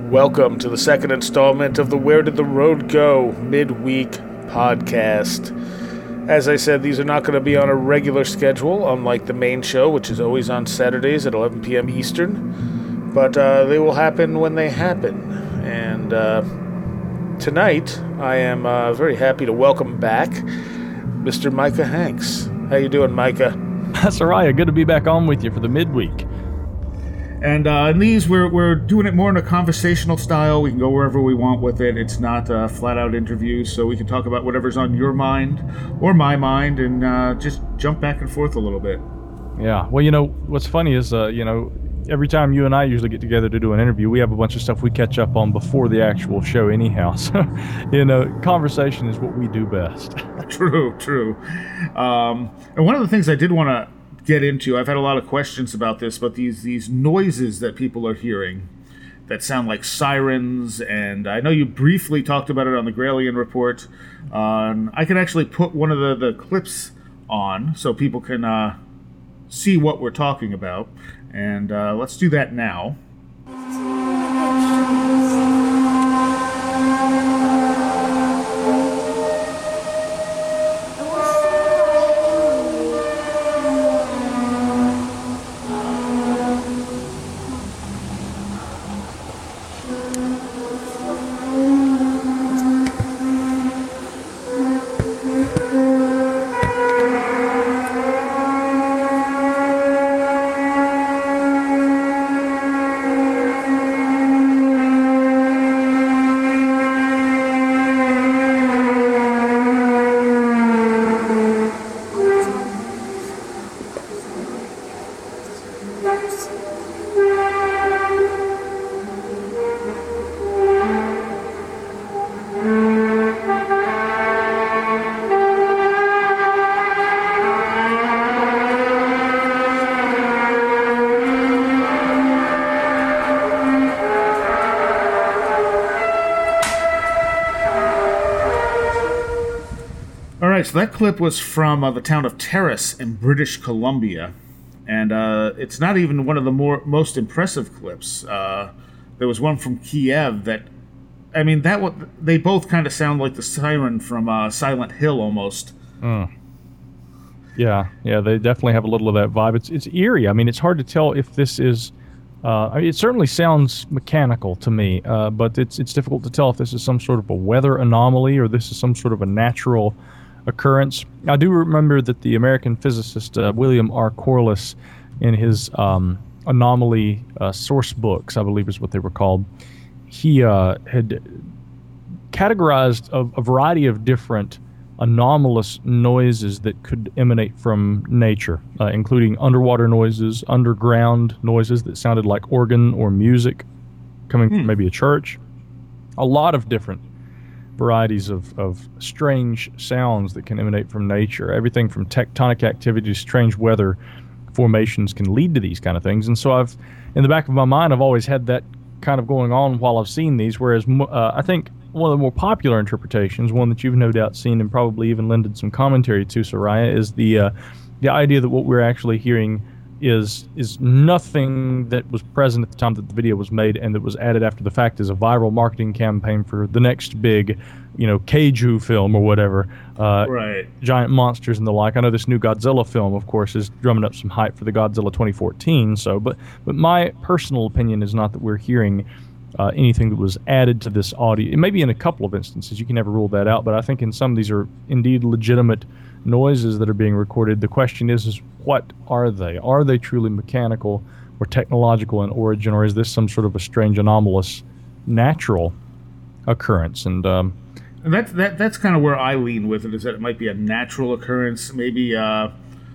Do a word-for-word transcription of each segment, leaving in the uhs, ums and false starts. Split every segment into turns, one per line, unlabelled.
Welcome to the second installment of the Where Did the Road Go midweek podcast. As I said, these are not going to be on a regular schedule, unlike the main show, which is always on Saturdays at eleven p.m. Eastern. But uh, they will happen when they happen. And uh, tonight, I am uh, very happy to welcome back Mister Micah Hanks. How you doing, Micah?
That's all right. Good to be back on with you for the midweek.
And uh, in these, we're we're doing it more in a conversational style. We can go wherever we want with it. It's not a flat-out interview, so we can talk about whatever's on your mind or my mind and uh, just jump back and forth a little bit.
Yeah. Well, you know, what's funny is, uh, you know, every time you and I usually get together to do an interview, we have a bunch of stuff we catch up on before the actual show anyhow. So, you know, conversation is what we do best.
True, true. Um, and one of the things I did want to get into, I've had a lot of questions about this, but these these noises that people are hearing that sound like sirens, and I know you briefly talked about it on the Gralien Report. Um, I can actually put one of the, the clips on so people can uh, see what we're talking about, and uh, let's do that now. So that clip was from uh, the town of Terrace in British Columbia, and uh, it's not even one of the more most impressive clips. Uh, there was one from Kiev that, I mean, that w- they both kind of sound like the siren from uh, Silent Hill almost.
Mm. Yeah, yeah, they definitely have a little of that vibe. It's it's eerie. I mean, it's hard to tell if this is. Uh, it certainly sounds mechanical to me, uh, but it's it's difficult to tell if this is some sort of a weather anomaly or this is some sort of a natural occurrence. I do remember that the American physicist uh, William R. Corliss, in his um, anomaly uh, source books, I believe is what they were called, he uh, had categorized a, a variety of different anomalous noises that could emanate from nature, uh, including underwater noises, underground noises that sounded like organ or music coming hmm. from maybe a church, a lot of different varieties of, of strange sounds that can emanate from nature. Everything from tectonic activity to strange weather formations can lead to these kind of things. And so I've, in the back of my mind, I've always had that kind of going on while I've seen these, whereas uh, I think one of the more popular interpretations, one that you've no doubt seen and probably even lended some commentary to, Soraya, is the uh, the idea that what we're actually hearing is is nothing that was present at the time that the video was made and that was added after the fact as a viral marketing campaign for the next big, you know, Kaiju film or whatever. Uh,
right.
Giant monsters and the like. I know this new Godzilla film, of course, is drumming up some hype for the Godzilla twenty fourteen. So, but but my personal opinion is not that we're hearing uh, anything that was added to this audio. It may be in a couple of instances. You can never rule that out. But I think in some of these are indeed legitimate noises that are being recorded. The question is, is what are they? Are they truly mechanical or technological in origin, or is this some sort of a strange, anomalous, natural occurrence? And um,
and that's that that's kind of where I lean with it, is that it might be a natural occurrence, maybe uh,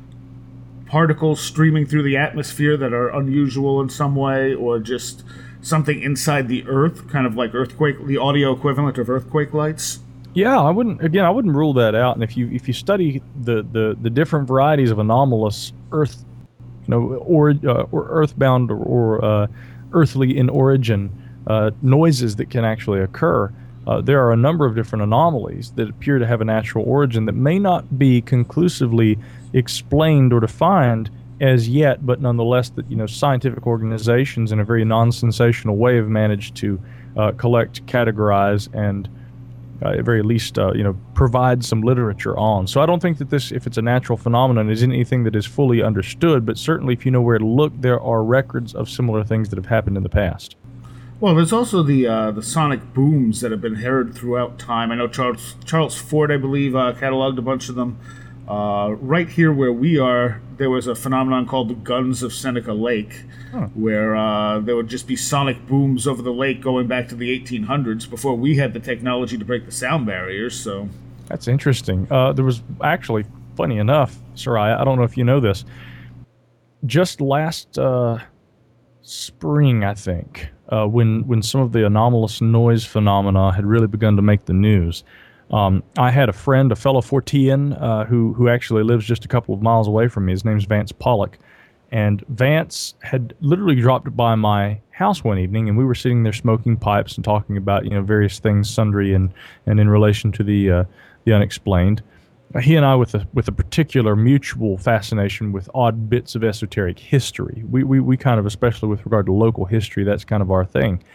particles streaming through the atmosphere that are unusual in some way, or just something inside the Earth, kind of like earthquake, the audio equivalent of earthquake lights.
Yeah, I wouldn't. Again, I wouldn't rule that out. And if you if you study the the, the different varieties of anomalous Earth, you know, or uh, or earthbound or, or uh, earthly in origin uh, noises that can actually occur, uh, there are a number of different anomalies that appear to have a natural origin that may not be conclusively explained or defined as yet, but nonetheless that, you know, scientific organizations in a very non-sensational way have managed to uh, collect, categorize, and uh, at very least, uh, you know, provide some literature on. So I don't think that this, if it's a natural phenomenon, is anything that is fully understood, but certainly if you know where to look, there are records of similar things that have happened in the past.
Well, there's also the uh, the sonic booms that have been heard throughout time. I know Charles Charles Ford, I believe, uh, cataloged a bunch of them. Uh, right here where we are, there was a phenomenon called the Guns of Seneca Lake, huh. where uh, there would just be sonic booms over the lake going back to the eighteen hundreds before we had the technology to break the sound barriers. So
that's interesting. Uh, there was actually, funny enough, Soraya, I don't know if you know this, just last uh, spring, I think, uh, when when some of the anomalous noise phenomena had really begun to make the news. Um, I had a friend, a fellow Fortean, uh, who who actually lives just a couple of miles away from me. His name's Vance Pollock, and Vance had literally dropped by my house one evening, and we were sitting there smoking pipes and talking about, you know, various things, sundry, and and in relation to the uh, the unexplained. He and I, with a with a particular mutual fascination with odd bits of esoteric history. We we we kind of, especially with regard to local history, that's kind of our thing.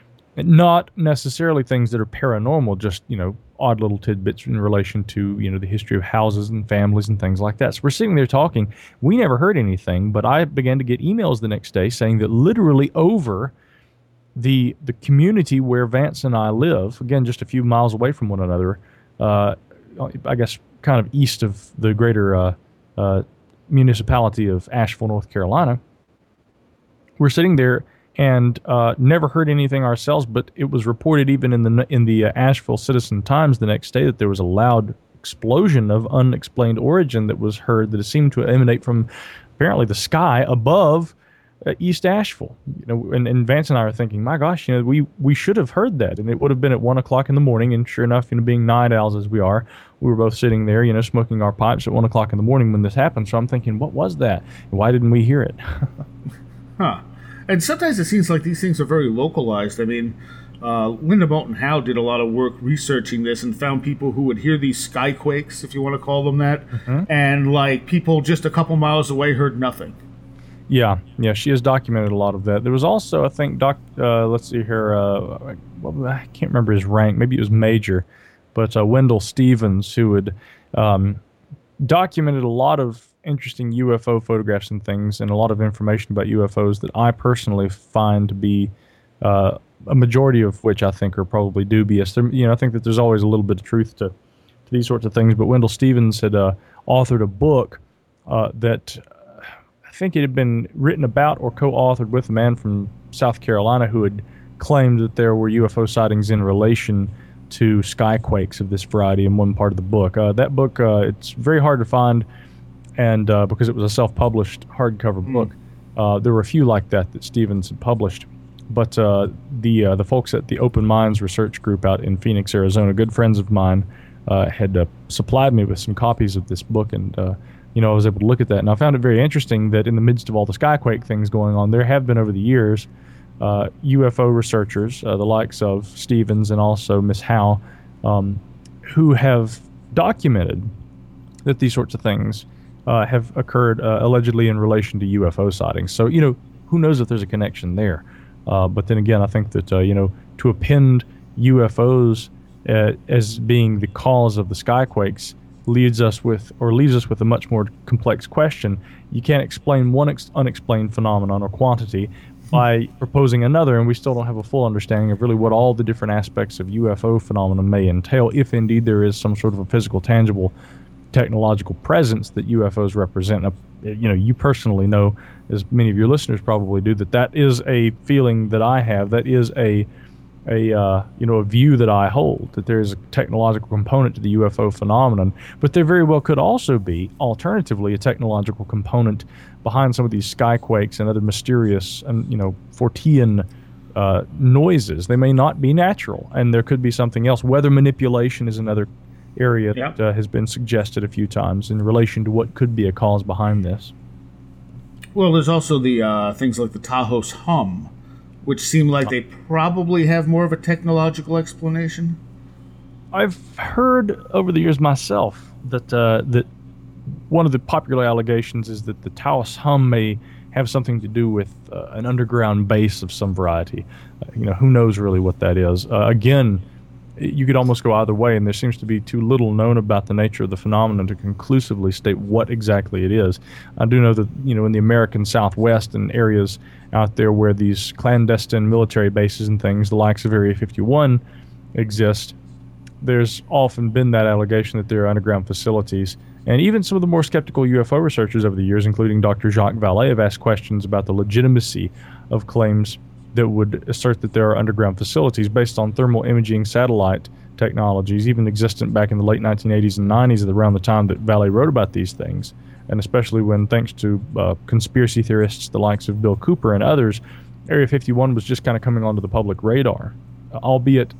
Not necessarily things that are paranormal, just, you know, odd little tidbits in relation to, you know, the history of houses and families and things like that. So we're sitting there talking. We never heard anything, but I began to get emails the next day saying that literally over the the community where Vance and I live, again, just a few miles away from one another, uh, I guess kind of east of the greater uh, uh, municipality of Asheville, North Carolina, we're sitting there and uh, never heard anything ourselves, but it was reported even in the in the uh, Asheville Citizen Times the next day that there was a loud explosion of unexplained origin that was heard that seemed to emanate from apparently the sky above uh, East Asheville. You know, and, and Vance and I are thinking, my gosh, you know, we we should have heard that, and it would have been at one o'clock in the morning. And sure enough, you know, being night owls as we are, we were both sitting there, you know, smoking our pipes at one o'clock in the morning when this happened. So I'm thinking, what was that? Why didn't we hear it?
Huh. And sometimes it seems like these things are very localized. I mean, uh, Linda Moulton Howe did a lot of work researching this and found people who would hear these skyquakes, if you want to call them that, mm-hmm. and like people just a couple miles away heard nothing.
Yeah, yeah, she has documented a lot of that. There was also, I think, doc. Uh, let's see here. Uh, well, I can't remember his rank. Maybe it was Major, but uh, Wendell Stevens, who had um, documented a lot of interesting U F O photographs and things, and a lot of information about U F Os that I personally find to be uh, a majority of which I think are probably dubious. There, you know, I think that there's always a little bit of truth to, to these sorts of things. But Wendell Stevens had uh, authored a book uh, that uh, I think it had been written about or co-authored with a man from South Carolina who had claimed that there were U F O sightings in relation to skyquakes of this variety in one part of the book. Uh, that book, uh, it's very hard to find. And uh, because it was a self-published hardcover mm. book, uh, there were a few like that that Stevens had published. But uh, the uh, the folks at the Open Minds Research Group out in Phoenix, Arizona, good friends of mine, uh, had uh, supplied me with some copies of this book, and uh, you know I was able to look at that, and I found it very interesting that in the midst of all the skyquake things going on, there have been over the years uh, U F O researchers, uh, the likes of Stevens and also Miss Howe, um, who have documented that these sorts of things Uh, have occurred uh, allegedly in relation to U F O sightings. So, you know, who knows if there's a connection there. Uh, but then again, I think that, uh, you know, to append U F Os uh, as being the cause of the skyquakes leads us with, or leaves us with a much more complex question. You can't explain one ex- unexplained phenomenon or quantity by proposing another, and we still don't have a full understanding of really what all the different aspects of U F O phenomena may entail, if indeed there is some sort of a physical, tangible technological presence that U F Os represent. Now, you know, you personally know, as many of your listeners probably do, that that is a feeling that I have. That is a a uh, you know a view that I hold, that there is a technological component to the U F O phenomenon. But there very well could also be, alternatively, a technological component behind some of these skyquakes and other mysterious and you know Fortean uh, noises. They may not be natural, and there could be something else. Weather manipulation is another area
yep.
that uh, has been suggested a few times in relation to what could be a cause behind this.
Well, there's also the uh, things like the Taos hum, which seem like they probably have more of a technological explanation.
I've heard over the years myself that uh, that one of the popular allegations is that the Taos hum may have something to do with uh, an underground base of some variety. Uh, you know, who knows really what that is? Uh, again, you could almost go either way, and there seems to be too little known about the nature of the phenomenon to conclusively state what exactly it is. I do know that, you know, in the American Southwest and areas out there where these clandestine military bases and things, the likes of Area fifty-one, exist, there's often been that allegation that there are underground facilities. And even some of the more skeptical U F O researchers over the years, including Doctor Jacques Vallée, have asked questions about the legitimacy of claims that would assert that there are underground facilities based on thermal imaging satellite technologies, even existent back in the late nineteen eighties and nineties, around the time that Vallée wrote about these things. And especially when, thanks to uh, conspiracy theorists, the likes of Bill Cooper and others, Area fifty-one was just kind of coming onto the public radar, albeit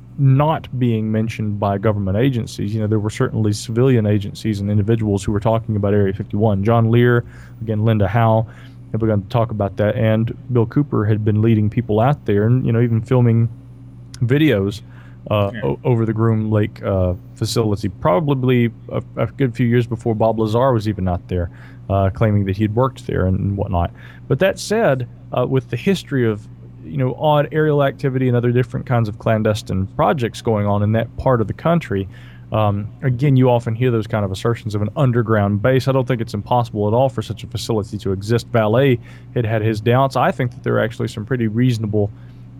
not being mentioned by government agencies. You know, there were certainly civilian agencies and individuals who were talking about Area fifty-one. John Lear, again, Linda Howe, have begun to talk about that, and Bill Cooper had been leading people out there and, you know, even filming videos uh, yeah. o- over the Groom Lake uh, facility, probably a, a good few years before Bob Lazar was even out there, uh, claiming that he'd worked there and whatnot. But that said, uh, with the history of, you know, odd aerial activity and other different kinds of clandestine projects going on in that part of the country, um, again, you often hear those kind of assertions of an underground base. I don't think it's impossible at all for such a facility to exist. Vallée had had his doubts. I think that there are actually some pretty reasonable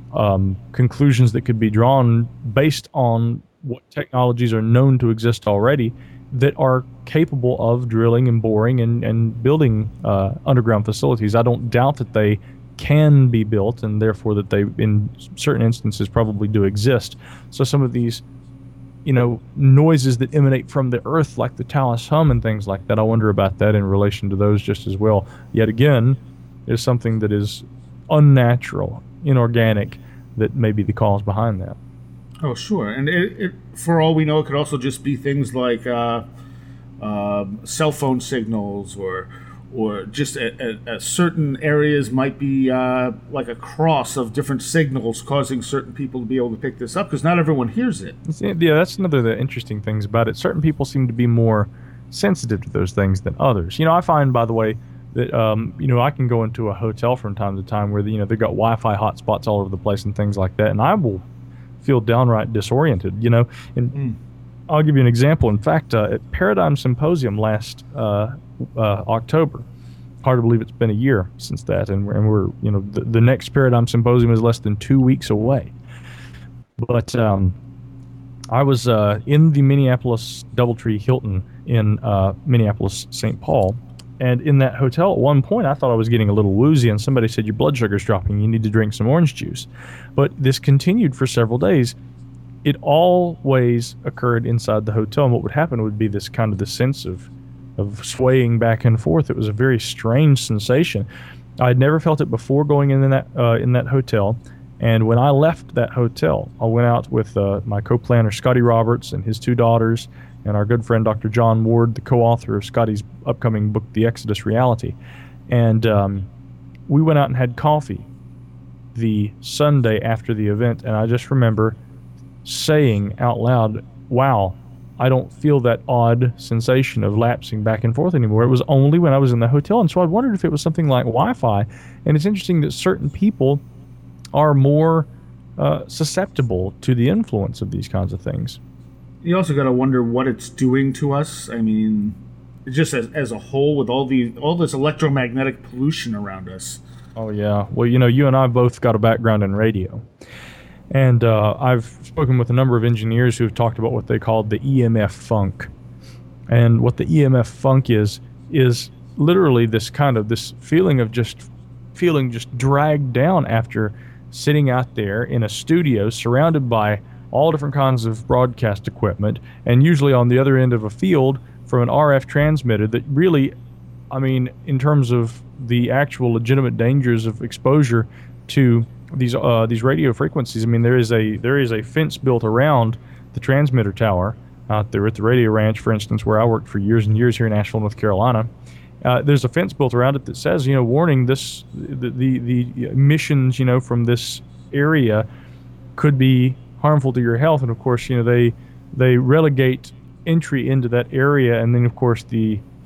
um, conclusions that could be drawn based on what technologies are known to exist already that are capable of drilling and boring and, and building uh, underground facilities. I don't doubt that they can be built, and therefore that they, in certain instances, probably do exist. So some of these, you know, noises that emanate from the earth, like the Taos hum and things like that, I wonder about that in relation to those just as well. Yet again, is something that is unnatural, inorganic, that may be the cause behind that.
Oh, sure. And it, it, for all we know, it could also just be things like uh, uh, cell phone signals, or or just at, at, at certain areas might be uh, like a cross of different signals causing certain people to be able to pick this up, because not everyone hears it.
Yeah, that's another of the interesting things about it. Certain people seem to be more sensitive to those things than others. You know, I find, by the way, that, um, you know, I can go into a hotel from time to time where, you know, they've got Wi-Fi hotspots all over the place and things like that, and I will feel downright disoriented, you know. And mm. I'll give you an example. In fact, uh, at Paradigm Symposium last uh, uh, October, hard to believe it's been a year since that, and we're, and we're you know, the, the next Paradigm Symposium is less than two weeks away. But um, I was uh, in the Minneapolis Doubletree Hilton in uh, Minneapolis, Saint Paul, and in that hotel at one point I thought I was getting a little woozy, and somebody said, your blood sugar's dropping, you need to drink some orange juice. But this continued for several days. It always occurred inside the hotel, and what would happen would be this kind of the sense of of swaying back and forth. It was a very strange sensation. I had never felt it before going in that uh, in that hotel, and when I left that hotel, I went out with uh, my co-planner Scotty Roberts and his two daughters, and our good friend Doctor John Ward, the co-author of Scotty's upcoming book, The Exodus Reality. And um, we went out and had coffee the Sunday after the event, and I just remember saying out loud, wow, I don't feel that odd sensation of lapsing back and forth anymore. It was only when I was in the hotel, and so I wondered if it was something like Wi-Fi. And it's interesting that certain people are more uh, susceptible to the influence of these kinds of things.
You also got to wonder what it's doing to us. I mean, just as, as a whole, with all the all this electromagnetic pollution around us.
Oh yeah. Well, you know, you and I both got a background in radio. And uh, I've spoken with a number of engineers who have talked about what they called the E M F funk. And what the E M F funk is, is literally this kind of, this feeling of just feeling just dragged down after sitting out there in a studio surrounded by all different kinds of broadcast equipment, and usually on the other end of a field from an R F transmitter that really, I mean, in terms of the actual legitimate dangers of exposure to these uh, these radio frequencies, I mean, there is a there is a fence built around the transmitter tower out there at the Radio Ranch, for instance, where I worked for years and years here in Asheville, North Carolina. Uh, there's a fence built around it that says, you know, warning, this the, the the emissions, you know, from this area could be harmful to your health. And of course, you know, they they relegate entry into that area, and then of course the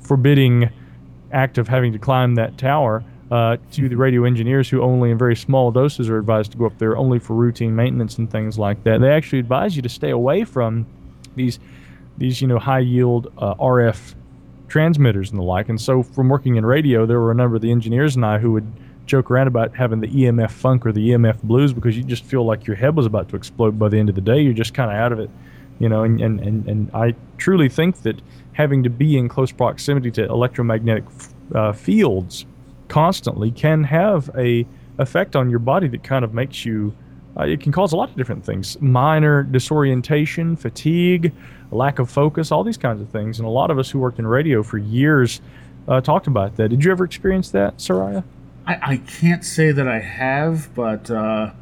forbidding act of having to climb that tower uh, to the radio engineers who only in very small doses are advised to go up there only for routine maintenance and things like that. They actually advise you to stay away from these, these you know, high-yield uh, R F transmitters and the like. And so from working in radio, there were a number of the engineers and I who would joke around about having the E M F funk or the E M F blues because you just feel like your head was about to explode by the end of the day. You're just kind of out of it, you know, and, and, and, and I truly think that having to be in close proximity to electromagnetic uh, fields constantly can have a effect on your body that kind of makes you, uh, it can cause a lot of different things. Minor disorientation, fatigue, lack of focus, all these kinds of things. And a lot of us who worked in radio for years uh, talked about that. Did you ever experience that, Soraya?
I, I can't say that I have, but uh,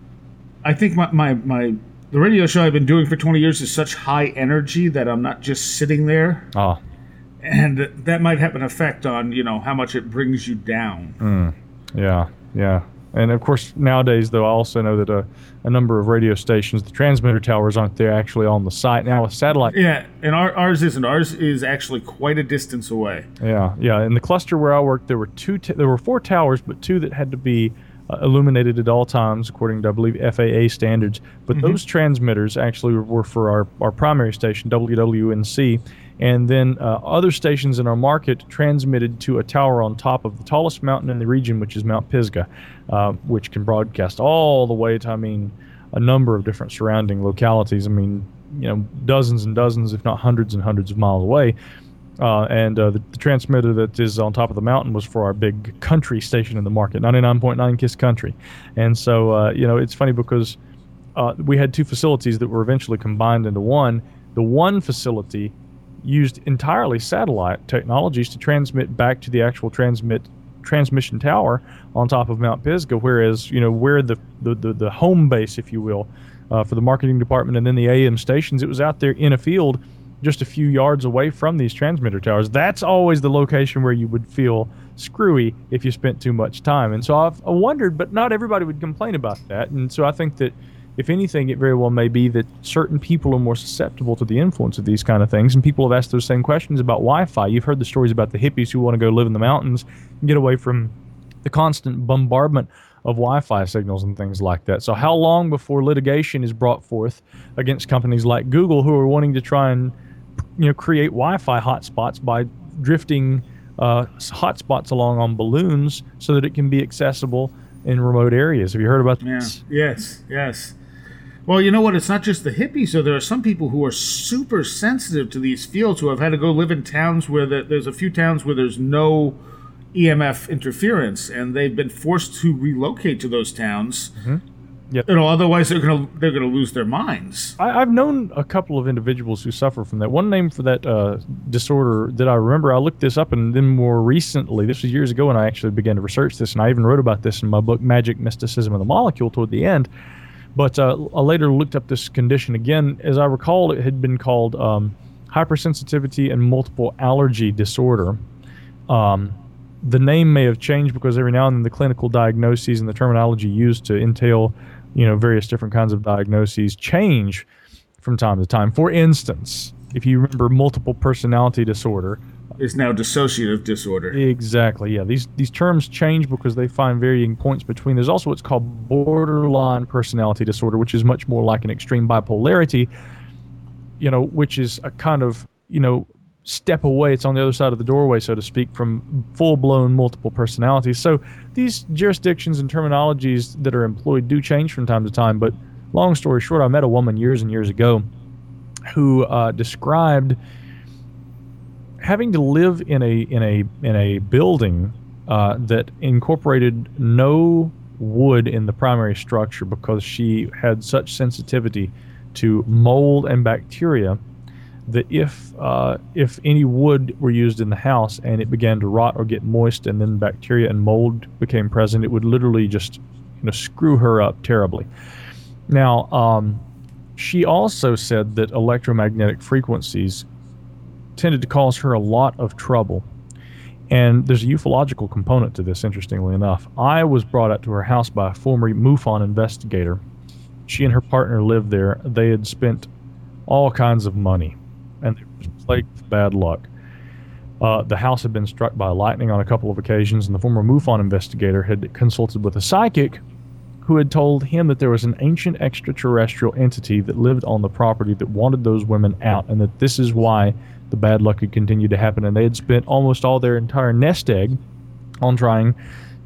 I think my, my, my the radio show I've been doing for twenty years is such high energy that I'm not just sitting there.
Oh.
And that might have an effect on, you know, how much it brings you down.
Mm. Yeah, yeah. And of course, nowadays, though, I also know that a, a number of radio stations, the transmitter towers aren't there actually on the site now with satellite.
Yeah, and our, ours isn't. Ours is actually quite a distance away.
Yeah, yeah. In the cluster where I worked, there were two. T- there were four towers, but two that had to be uh, illuminated at all times, according to, I believe, F A A standards. But mm-hmm. those transmitters actually were for our, our primary station, W W N C. And then uh, other stations in our market transmitted to a tower on top of the tallest mountain in the region, which is Mount Pisgah, uh, which can broadcast all the way to, I mean, a number of different surrounding localities. I mean, you know, dozens and dozens, if not hundreds and hundreds of miles away. Uh, and uh, the, the transmitter that is on top of the mountain was for our big country station in the market, ninety-nine point nine KISS Country. And so, uh, you know, it's funny because uh, we had two facilities that were eventually combined into one. The one facility used entirely satellite technologies to transmit back to the actual transmit transmission tower on top of Mount Pisgah, whereas, you know, where the, the, the, the home base, if you will, uh, for the marketing department and then the A M stations, it was out there in a field just a few yards away from these transmitter towers. That's always the location where you would feel screwy if you spent too much time. And so I've I wondered, but not everybody would complain about that. And so I think that if anything, it very well may be that certain people are more susceptible to the influence of these kind of things. And people have asked those same questions about Wi-Fi. You've heard the stories about the hippies who want to go live in the mountains and get away from the constant bombardment of Wi-Fi signals and things like that. So how long before litigation is brought forth against companies like Google who are wanting to try and, you know, create Wi-Fi hotspots by drifting uh, hotspots along on balloons so that it can be accessible in remote areas? Have you heard about this?
Yeah. Yes, yes. Well, you know what? It's not just the hippies. So there are some people who are super sensitive to these fields who have had to go live in towns where the, there's a few towns where there's no E M F interference, and they've been forced to relocate to those towns. Mm-hmm. Yep. You know, otherwise they're gonna they're gonna lose their minds.
I, I've known a couple of individuals who suffer from that. One name for that uh, disorder that I remember, I looked this up, and then more recently, this was years ago, and I actually began to research this, and I even wrote about this in my book, Magic, Mysticism, and the Molecule, toward the end. But uh, I later looked up this condition again. As I recall, it had been called um, hypersensitivity and multiple allergy disorder. Um, the name may have changed because every now and then the clinical diagnoses and the terminology used to entail, you know, various different kinds of diagnoses change from time to time. For instance, if you remember, multiple personality disorder
is now dissociative disorder.
Exactly, yeah. These these terms change because they find varying points between. There's also what's called borderline personality disorder, which is much more like an extreme bipolarity, you know, which is a kind of, you know, step away. It's on the other side of the doorway, so to speak, from full-blown multiple personalities. So these jurisdictions and terminologies that are employed do change from time to time, but long story short, I met a woman years and years ago who uh, described having to live in a in a in a building uh, that incorporated no wood in the primary structure because she had such sensitivity to mold and bacteria that if uh, if any wood were used in the house and it began to rot or get moist and then bacteria and mold became present, it would literally just, you know, screw her up terribly. Now, um, she also said that electromagnetic frequencies tended to cause her a lot of trouble. And there's a ufological component to this, interestingly enough. I was brought out to her house by a former MUFON investigator. She and her partner lived there. They had spent all kinds of money, and they were plagued with bad luck. Uh, the house had been struck by lightning on a couple of occasions, and the former MUFON investigator had consulted with a psychic who had told him that there was an ancient extraterrestrial entity that lived on the property that wanted those women out, and that this is why the bad luck had continued to happen. And they had spent almost all their entire nest egg on trying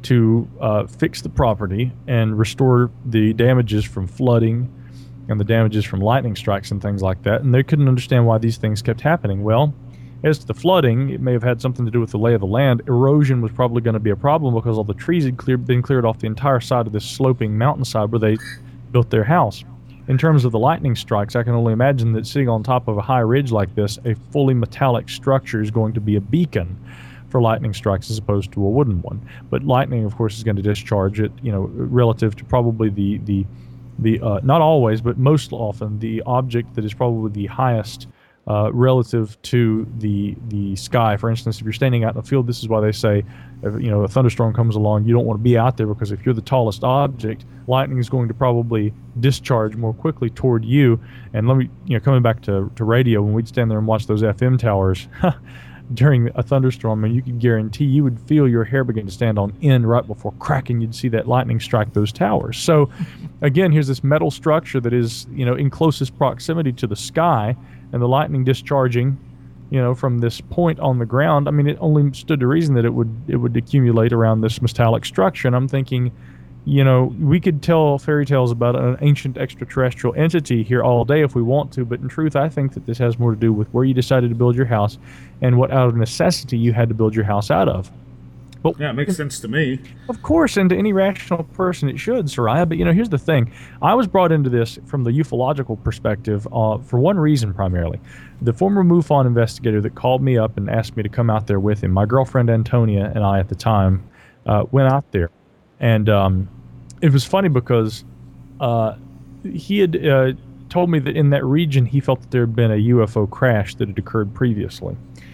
to uh, fix the property and restore the damages from flooding and the damages from lightning strikes and things like that. And they couldn't understand why these things kept happening. Well, as to the flooding, it may have had something to do with the lay of the land. Erosion was probably going to be a problem because all the trees had clear, been cleared off the entire side of this sloping mountainside where they built their house. In terms of the lightning strikes, I can only imagine that sitting on top of a high ridge like this, a fully metallic structure is going to be a beacon for lightning strikes as opposed to a wooden one. But lightning, of course, is going to discharge it, you know, relative to probably the, the, the uh, not always, but most often, the object that is probably the highest Uh, relative to the the sky. For instance, if you're standing out in the field, this is why they say, if, you know, a thunderstorm comes along, you don't want to be out there, because if you're the tallest object, lightning is going to probably discharge more quickly toward you. And let me, you know, coming back to, to radio, when we'd stand there and watch those F M towers during a thunderstorm, and you could guarantee you would feel your hair begin to stand on end right before cracking. You'd see that lightning strike those towers. So again, here's this metal structure that is, you know, in closest proximity to the sky, and the lightning discharging, you know, from this point on the ground. I mean, it only stood to reason that it would it would accumulate around this metallic structure. And I'm thinking, you know, we could tell fairy tales about an ancient extraterrestrial entity here all day if we want to, but in truth, I think that this has more to do with where you decided to build your house and what out of necessity you had to build your house out of.
But, yeah, it makes sense to me.
Of course, and to any rational person it should, Soraya. But, you know, here's the thing. I was brought into this from the ufological perspective uh, for one reason primarily. The former MUFON investigator that called me up and asked me to come out there with him, my girlfriend Antonia and I at the time uh, went out there. And um, it was funny because uh, he had uh, told me that in that region he felt that there had been a U F O crash that had occurred previously.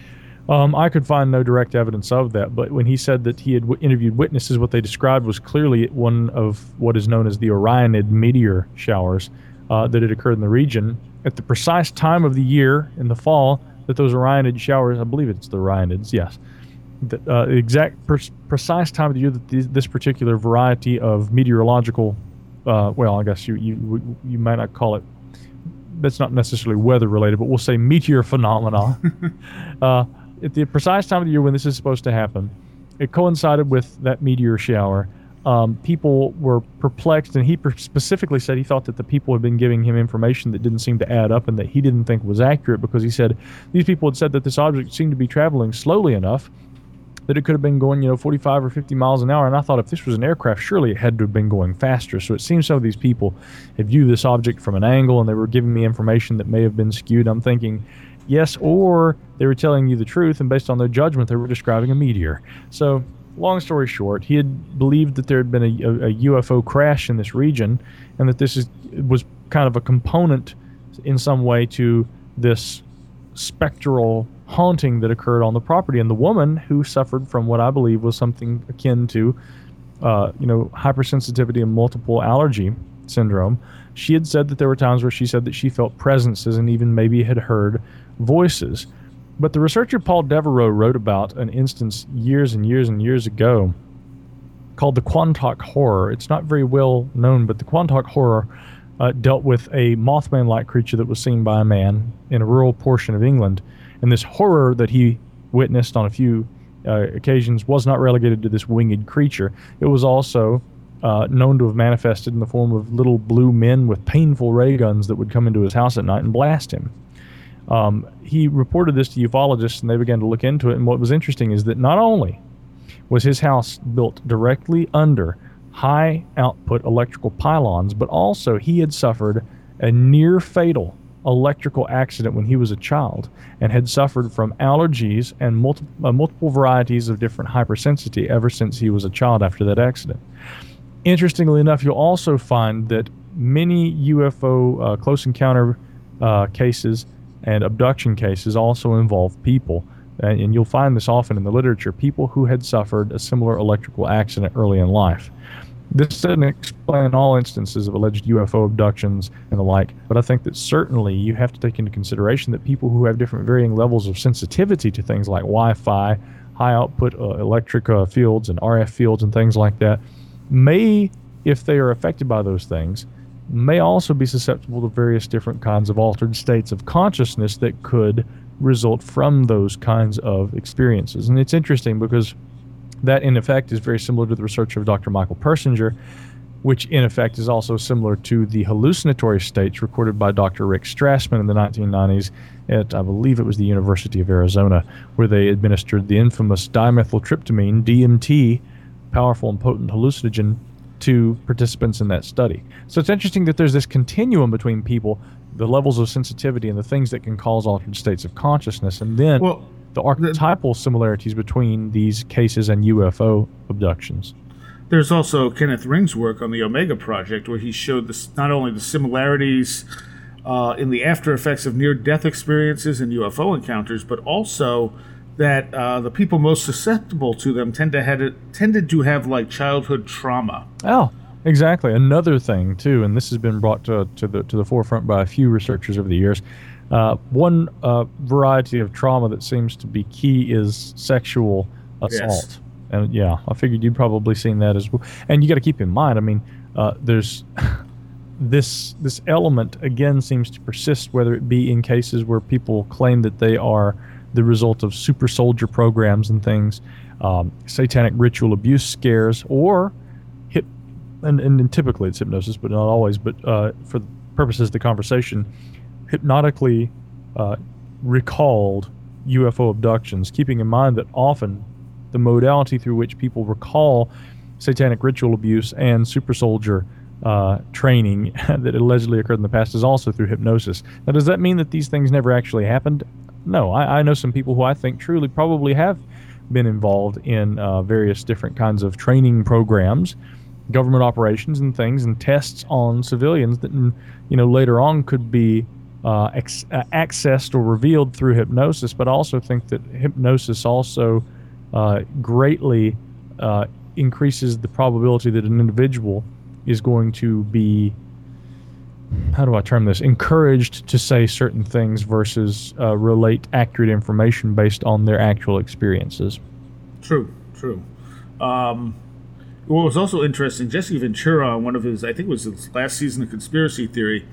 Um, I could find no direct evidence of that, but when he said that he had w- interviewed witnesses, what they described was clearly one of what is known as the Orionid meteor showers uh, that had occurred in the region at the precise time of the year in the fall that those Orionid showers, I believe it's the Orionids, yes, the uh, exact per- precise time of the year that th- this particular variety of meteorological, uh, well, I guess you, you you might not call it, that's not necessarily weather related, but we'll say meteor phenomena. uh, At the precise time of the year when this is supposed to happen, it coincided with that meteor shower. Um, people were perplexed, and he per- specifically said he thought that the people had been giving him information that didn't seem to add up and that he didn't think was accurate, because he said these people had said that this object seemed to be traveling slowly enough that it could have been going, you know, forty-five or fifty miles an hour. And I thought if this was an aircraft, surely it had to have been going faster. So it seems some of these people had viewed this object from an angle, and they were giving me information that may have been skewed. I'm thinking, yes, or they were telling you the truth, and based on their judgment, they were describing a meteor. So, long story short, he had believed that there had been a, a, a U F O crash in this region, and that this is, was kind of a component in some way to this spectral haunting that occurred on the property. And the woman who suffered from what I believe was something akin to, uh, you know, hypersensitivity and multiple allergy syndrome, she had said that there were times where she said that she felt presences and even maybe had heard voices. But the researcher Paul Devereaux wrote about an instance years and years and years ago called the Quantock Horror. It's not very well known, but the Quantock Horror uh, dealt with a Mothman-like creature that was seen by a man in a rural portion of England. And this horror that he witnessed on a few uh, occasions was not relegated to this winged creature. It was also uh, known to have manifested in the form of little blue men with painful ray guns that would come into his house at night and blast him. Um, he reported this to ufologists, and they began to look into it. And what was interesting is that not only was his house built directly under high output electrical pylons, but also he had suffered a near fatal electrical accident when he was a child, and had suffered from allergies and multi- uh, multiple varieties of different hypersensitivity ever since he was a child after that accident. Interestingly enough, you'll also find that many U F O uh, close encounter uh, cases and abduction cases also involve people, and, and you'll find this often in the literature, people who had suffered a similar electrical accident early in life. This doesn't explain all instances of alleged U F O abductions and the like, but I think that certainly you have to take into consideration that people who have different varying levels of sensitivity to things like Wi-Fi, high output uh, electric uh, fields and R F fields and things like that may, if they are affected by those things, may also be susceptible to various different kinds of altered states of consciousness that could result from those kinds of experiences. And it's interesting because that, in effect, is very similar to the research of Doctor Michael Persinger, which, in effect, is also similar to the hallucinatory states recorded by Doctor Rick Strassman in the nineteen nineties at, I believe it was the University of Arizona, where they administered the infamous dimethyltryptamine, D M T, powerful and potent hallucinogen, to participants in that study. So it's interesting that there's this continuum between people, the levels of sensitivity and the things that can cause altered states of consciousness, and then well, the archetypal the, similarities between these cases and U F O abductions.
There's also Kenneth Ring's work on the Omega Project, where he showed this, not only the similarities uh, in the after effects of near-death experiences and U F O encounters, but also that uh, the people most susceptible to them tend to had tended to have like childhood trauma.
Oh, exactly. Another thing too, and this has been brought to to the to the forefront by a few researchers over the years. Uh, one uh, variety of trauma that seems to be key is sexual assault. Yes. And yeah, I figured you'd probably seen that as well. And you got to keep in mind, I mean, uh, there's this this element again seems to persist, whether it be in cases where people claim that they are the result of super soldier programs and things, um, satanic ritual abuse scares, or hip, and, and typically it's hypnosis, but not always, but uh, for the purposes of the conversation, hypnotically uh, recalled U F O abductions, keeping in mind that often the modality through which people recall satanic ritual abuse and super soldier uh, training that allegedly occurred in the past is also through hypnosis. Now, does that mean that these things never actually happened? No, I, I know some people who I think truly probably have been involved in uh, various different kinds of training programs, government operations and things, and tests on civilians that, you know, later on could be uh, ex- uh, accessed or revealed through hypnosis, but also think that hypnosis also uh, greatly uh, increases the probability that an individual is going to be, how do I term this, encouraged to say certain things versus uh, relate accurate information based on their actual experiences.
True, true. Um, what was also interesting, Jesse Ventura, on one of his, I think it was his last season of Conspiracy Theory,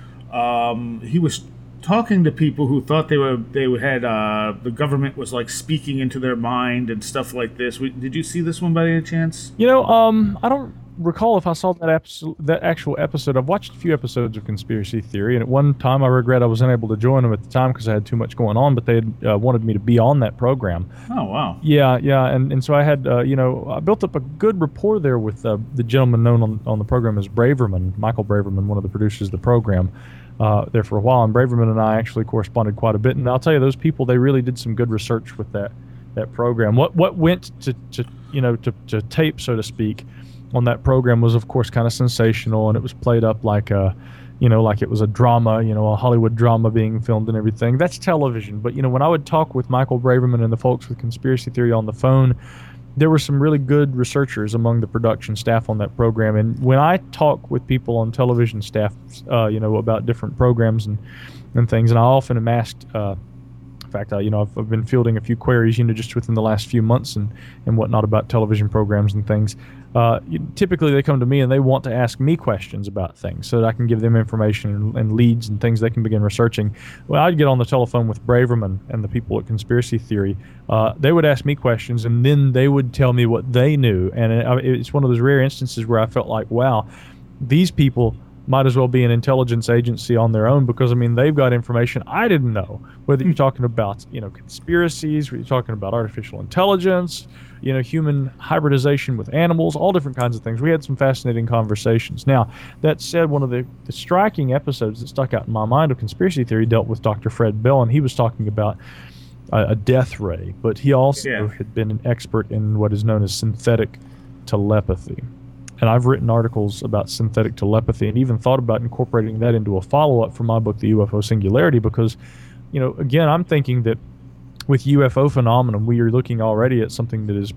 um, he was talking to people who thought they were they had uh, the government was like speaking into their mind and stuff like this. We, did you see this one by any chance?
You know, um, I don't recall if I saw that episode, that actual episode. I've watched a few episodes of Conspiracy Theory, and at one time I regret I was unable to join them at the time because I had too much going on, but they had uh, wanted me to be on that program.
Oh, wow.
Yeah, yeah, and, and so I had, uh, you know, I built up a good rapport there with uh, the gentleman known on, on the program as Braverman, Michael Braverman, one of the producers of the program, uh, there for a while, and Braverman and I actually corresponded quite a bit, and I'll tell you, those people, they really did some good research with that that program. What what went to, to you know, to, to tape, so to speak, on that program was, of course, kind of sensational, and it was played up like a, you know, like it was a drama, you know, a Hollywood drama being filmed and everything. That's television. But, you know, when I would talk with Michael Braverman and the folks with Conspiracy Theory on the phone, there were some really good researchers among the production staff on that program. And when I talk with people on television staff, uh, you know, about different programs and, and things, and I often am asked, uh, in fact, I, you know, I've, I've been fielding a few queries, you know, just within the last few months and, and whatnot about television programs and things. Uh, you, typically, they come to me and they want to ask me questions about things so that I can give them information and, and leads and things they can begin researching. Well, I'd get on the telephone with Braverman and the people at Conspiracy Theory. Uh, they would ask me questions, and then they would tell me what they knew. And it, it's one of those rare instances where I felt like, wow, these people might as well be an intelligence agency on their own, because, I mean, they've got information I didn't know. Whether you're talking about, you know, conspiracies, whether you're talking about artificial intelligence, you know, human hybridization with animals, all different kinds of things. We had some fascinating conversations. Now, that said, one of the, the striking episodes that stuck out in my mind of Conspiracy Theory dealt with Doctor Fred Bell, and he was talking about a, a death ray, but he also yeah. had been an expert in what is known as synthetic telepathy. And I've written articles about synthetic telepathy and even thought about incorporating that into a follow-up for my book, The U F O Singularity, because, you know, again, I'm thinking that with U F O phenomenon, we are looking already at something that is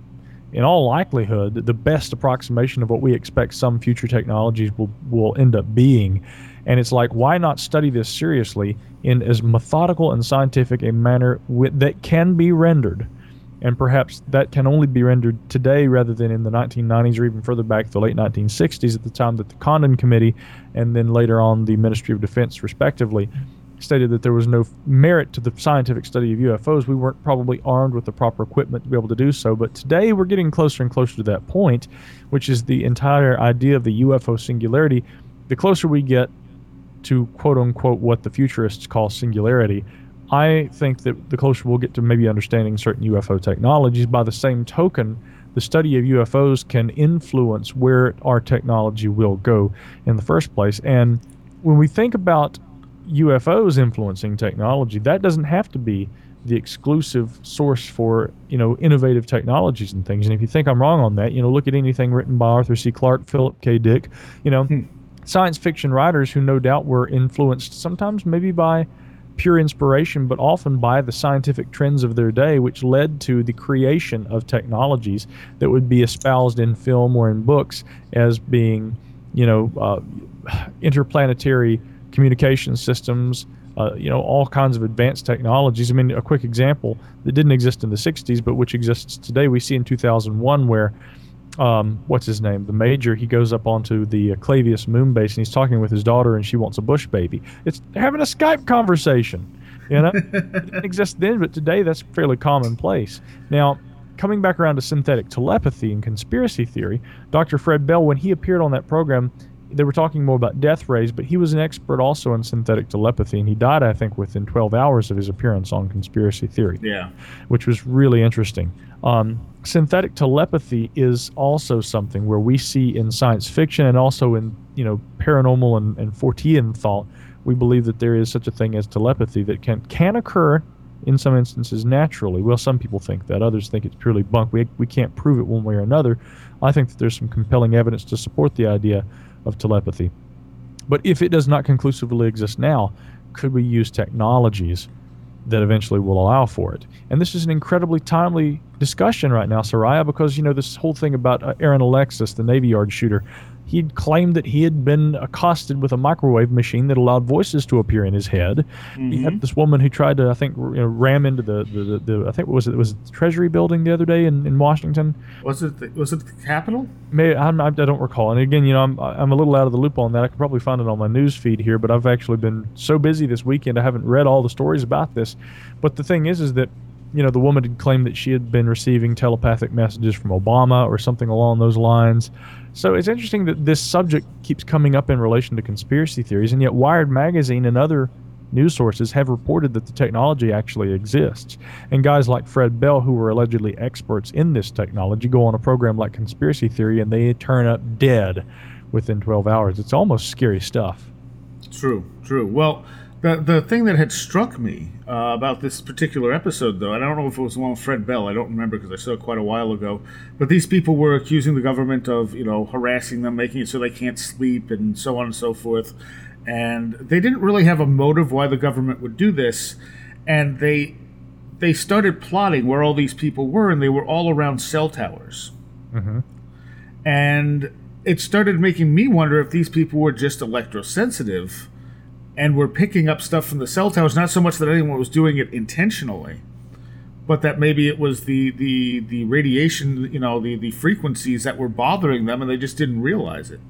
in all likelihood, the best approximation of what we expect some future technologies will, will end up being. And it's like, why not study this seriously in as methodical and scientific a manner with, that can be rendered? And perhaps that can only be rendered today rather than in the nineteen nineties or even further back to the late nineteen sixties, at the time that the Condon Committee and then later on the Ministry of Defense, respectively, stated that there was no merit to the scientific study of U F Os. We weren't probably armed with the proper equipment to be able to do so. But today we're getting closer and closer to that point, which is the entire idea of the U F O singularity. The closer we get to quote-unquote what the futurists call singularity, I think that the closer we'll get to maybe understanding certain U F O technologies. By the same token, the study of U F Os can influence where our technology will go in the first place. And when we think about U F Os influencing technology, that doesn't have to be the exclusive source for, you know, innovative technologies and things. And if you think I'm wrong on that, you know, look at anything written by Arthur C. Clarke, Philip K. Dick, you know, hmm. science fiction writers who no doubt were influenced sometimes maybe by pure inspiration, but often by the scientific trends of their day, which led to the creation of technologies that would be espoused in film or in books as being, you know, uh, interplanetary communication systems, uh, you know, all kinds of advanced technologies. I mean, a quick example that didn't exist in the sixties, but which exists today, we see in two thousand one where, um, what's his name? The Major, he goes up onto the uh, Clavius moon base and he's talking with his daughter and she wants a Bush baby. It's they're having a Skype conversation, you know? It didn't exist then, but today that's fairly commonplace. Now, coming back around to synthetic telepathy and conspiracy theory, Doctor Fred Bell, when he appeared on that program, they were talking more about death rays, but he was an expert also in synthetic telepathy, and he died, I think, within twelve hours of his appearance on conspiracy theory.
Yeah.
Which was really interesting. Um, synthetic telepathy is also something where we see in science fiction and also in, you know, paranormal and, and Fortean thought, we believe that there is such a thing as telepathy that can can occur in some instances naturally. Well, some people think that. Others think it's purely bunk. We, we can't prove it one way or another. I think that there's some compelling evidence to support the idea of telepathy. But if it does not conclusively exist now, could we use technologies that eventually will allow for it? And this is an incredibly timely discussion right now, Soraya, because, you know, this whole thing about uh, Aaron Alexis, the Navy Yard shooter, he'd claimed that he had been accosted with a microwave machine that allowed voices to appear in his head. Mm-hmm. He had this woman who tried to, I think, you know, ram into the, the, the, the I think, was it was it the Treasury building the other day in, in Washington?
Was it the, was it the Capitol?
Maybe, I'm, I don't recall. And again, you know, I'm I'm a little out of the loop on that. I could probably find it on my news feed here, but I've actually been so busy this weekend I haven't read all the stories about this. But the thing is, is that, you know, the woman had claimed that she had been receiving telepathic messages from Obama or something along those lines. So it's interesting that this subject keeps coming up in relation to conspiracy theories, and yet Wired Magazine and other news sources have reported that the technology actually exists. And guys like Fred Bell, who were allegedly experts in this technology, go on a program like Conspiracy Theory, and they turn up dead within twelve hours. It's almost scary stuff.
True, true. Well, the the thing that had struck me uh, about this particular episode, though, I don't know if it was the one with Fred Bell. I don't remember because I saw it quite a while ago. But these people were accusing the government of, you know, harassing them, making it so they can't sleep, and so on and so forth. And they didn't really have a motive why the government would do this. And they they started plotting where all these people were, and they were all around cell towers. Mm-hmm. And it started making me wonder if these people were just electrosensitive and were picking up stuff from the cell towers, not so much that anyone was doing it intentionally, but that maybe it was the, the, the radiation, you know, the, the frequencies that were bothering them, and they just didn't realize it.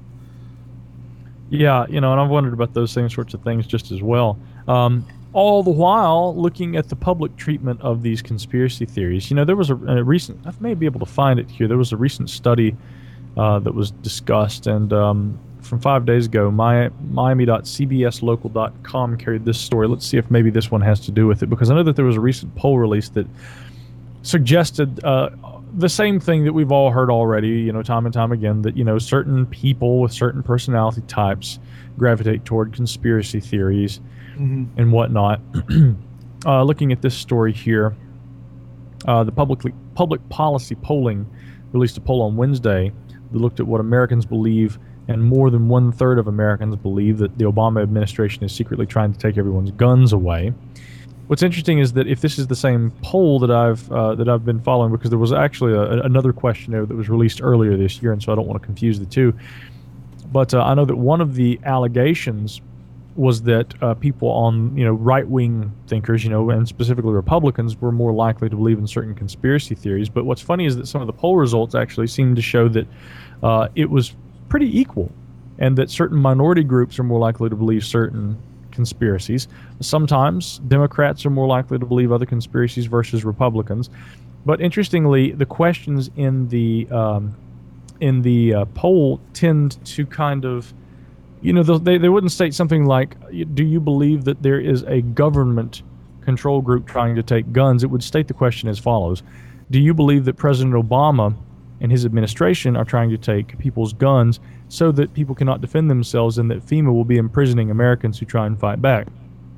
Yeah, you know, and I've wondered about those same sorts of things just as well. Um, all the while looking at the public treatment of these conspiracy theories. You know, there was a, a recent, I may be able to find it here, there was a recent study uh, that was discussed, and um, from five days ago, my, Miami dot C B S local dot com carried this story. Let's see if maybe this one has to do with it, because I know that there was a recent poll release that suggested uh, the same thing that we've all heard already, you know, time and time again, that, you know, certain people with certain personality types gravitate toward conspiracy theories mm-hmm. and whatnot. uh, looking at this story here, uh, the publicly, public policy polling released a poll on Wednesday that looked at what Americans believe, and more than one-third of Americans believe that the Obama administration is secretly trying to take everyone's guns away. What's interesting is that if this is the same poll that I've uh, that I've been following, because there was actually a, another questionnaire that was released earlier this year, and so I don't want to confuse the two. But uh, I know that one of the allegations was that uh, people on, you know, right-wing thinkers, you know, and specifically Republicans, were more likely to believe in certain conspiracy theories. But what's funny is that some of the poll results actually seem to show that uh, it was pretty equal, and that certain minority groups are more likely to believe certain conspiracies. Sometimes Democrats are more likely to believe other conspiracies versus Republicans. But interestingly, the questions in the um, in the uh, poll tend to kind of, you know, they, they wouldn't state something like, do you believe that there is a government control group trying to take guns? It would state the question as follows: do you believe that President Obama and his administration are trying to take people's guns so that people cannot defend themselves, and that FEMA will be imprisoning Americans who try and fight back?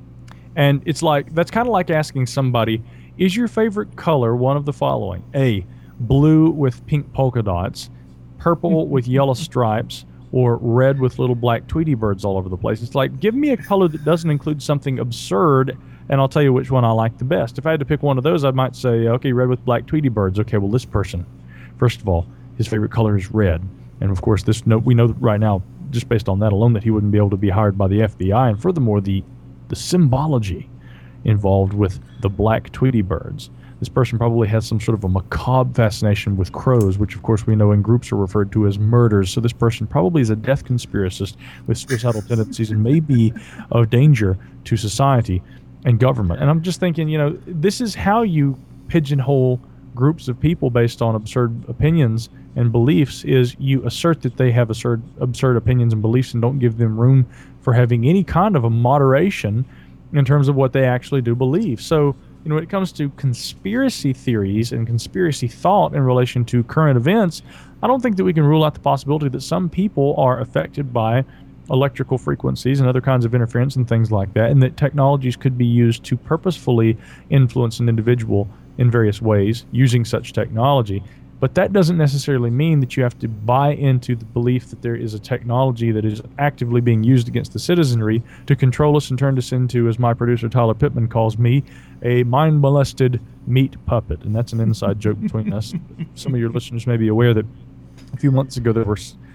And it's like, that's kind of like asking somebody, is your favorite color one of the following? A, blue with pink polka dots, purple with yellow stripes, or red with little black Tweety birds all over the place. It's like, give me a color that doesn't include something absurd, and I'll tell you which one I like the best. If I had to pick one of those, I might say, okay, red with black Tweety birds. Okay, well, this person, first of all, his favorite color is red. And of course, this no, we know right now, just based on that alone, that he wouldn't be able to be hired by the F B I. And furthermore, the the symbology involved with the black Tweety birds. This person probably has some sort of a macabre fascination with crows, which of course we know in groups are referred to as murders. So this person probably is a death conspiracist with suicidal tendencies and may be of danger to society and government. And I'm just thinking, you know, this is how you pigeonhole groups of people based on absurd opinions and beliefs, is you assert that they have absurd, absurd opinions and beliefs and don't give them room for having any kind of a moderation in terms of what they actually do believe. So, you know, when it comes to conspiracy theories and conspiracy thought in relation to current events, I don't think that we can rule out the possibility that some people are affected by electrical frequencies and other kinds of interference and things like that, and that technologies could be used to purposefully influence an individual in various ways using such technology. But that doesn't necessarily mean that you have to buy into the belief that there is a technology that is actively being used against the citizenry to control us and turn us into, as my producer Tyler Pittman calls me, a mind-molested meat puppet. And that's an inside joke between us. Some of your listeners may be aware that a few months ago there were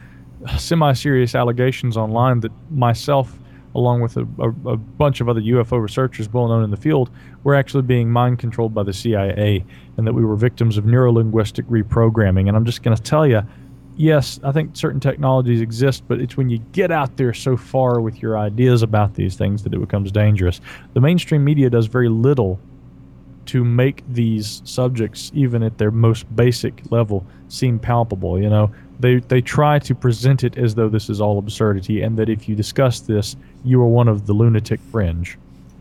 semi-serious allegations online that myself, along with a, a, a bunch of other U F O researchers well known in the field, were actually being mind-controlled by the C I A, and that we were victims of neurolinguistic reprogramming. And I'm just going to tell you, yes, I think certain technologies exist, but it's when you get out there so far with your ideas about these things that it becomes dangerous. The mainstream media does very little to make these subjects, even at their most basic level, seem palpable. You know, they they try to present it as though this is all absurdity, and that if you discuss this, you are one of the lunatic fringe.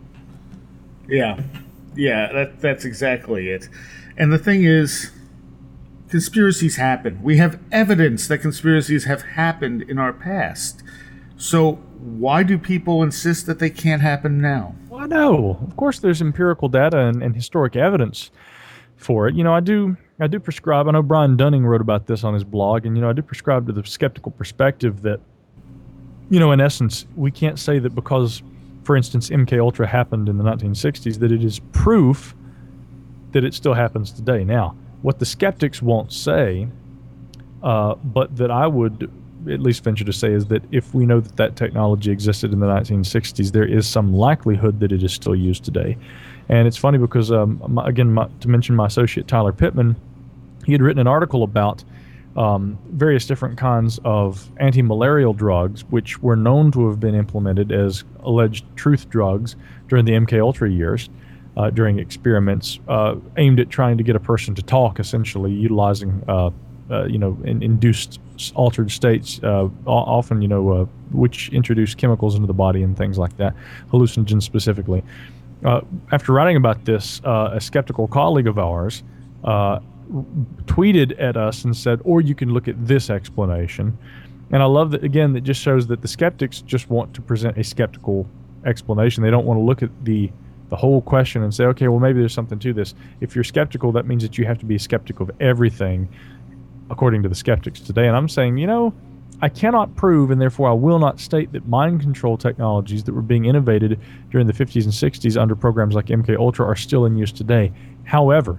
Yeah, yeah, that that's exactly it. And the thing is, conspiracies happen. We have evidence that conspiracies have happened in our past. So why do people insist that they can't happen now?
Well, I know. Of course, there's empirical data and, and historic evidence for it. You know, I do I do prescribe, I know Brian Dunning wrote about this on his blog, and, you know, I do prescribe to the skeptical perspective that, you know, in essence, we can't say that because, for instance, M K Ultra happened in the nineteen sixties, that it is proof that it still happens today. Now, what the skeptics won't say, uh, but that I would at least venture to say, is that if we know that that technology existed in the nineteen sixties, there is some likelihood that it is still used today. And it's funny because, um, my, again, my, to mention my associate Tyler Pittman, he had written an article about um, various different kinds of anti-malarial drugs, which were known to have been implemented as alleged truth drugs during the M K Ultra years, uh, during experiments uh, aimed at trying to get a person to talk, essentially utilizing, uh, uh, you know, in, induced altered states, uh, often, you know, uh, which introduce chemicals into the body and things like that, hallucinogens specifically. Uh, after writing about this, uh, a skeptical colleague of ours uh, tweeted at us and said, or you can look at this explanation. And I love that, again, that just shows that the skeptics just want to present a skeptical explanation. They don't want to look at the the whole question and say, okay, well, maybe there's something to this. If you're skeptical, that means that you have to be skeptical of everything, according to the skeptics today. And I'm saying, you know, I cannot prove, and therefore I will not state, that mind control technologies that were being innovated during the fifties and sixties under programs like M K Ultra are still in use today. However,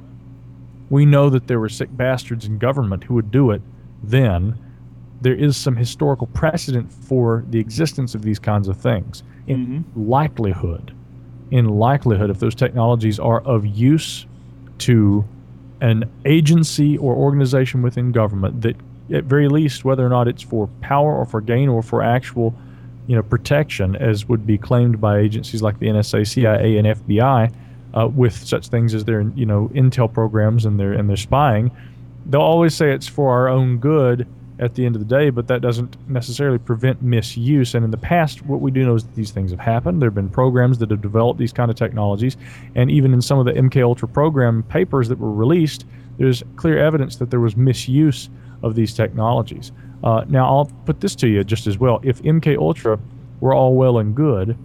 we know that there were sick bastards in government who would do it then. There is some historical precedent for the existence of these kinds of things. In mm-hmm. likelihood, in likelihood, if those technologies are of use to an agency or organization within government, that at very least, whether or not it's for power or for gain or for actual, you know, protection, as would be claimed by agencies like the N S A, C I A, and F B I, uh, with such things as their, you know, intel programs and their and their spying, they'll always say it's for our own good at the end of the day, but that doesn't necessarily prevent misuse. And in the past, what we do know is that these things have happened. There have been programs that have developed these kind of technologies, and even in some of the M K Ultra program papers that were released, there's clear evidence that there was misuse of these technologies. Uh, now, I'll put this to you just as well. If M K Ultra were all well and good,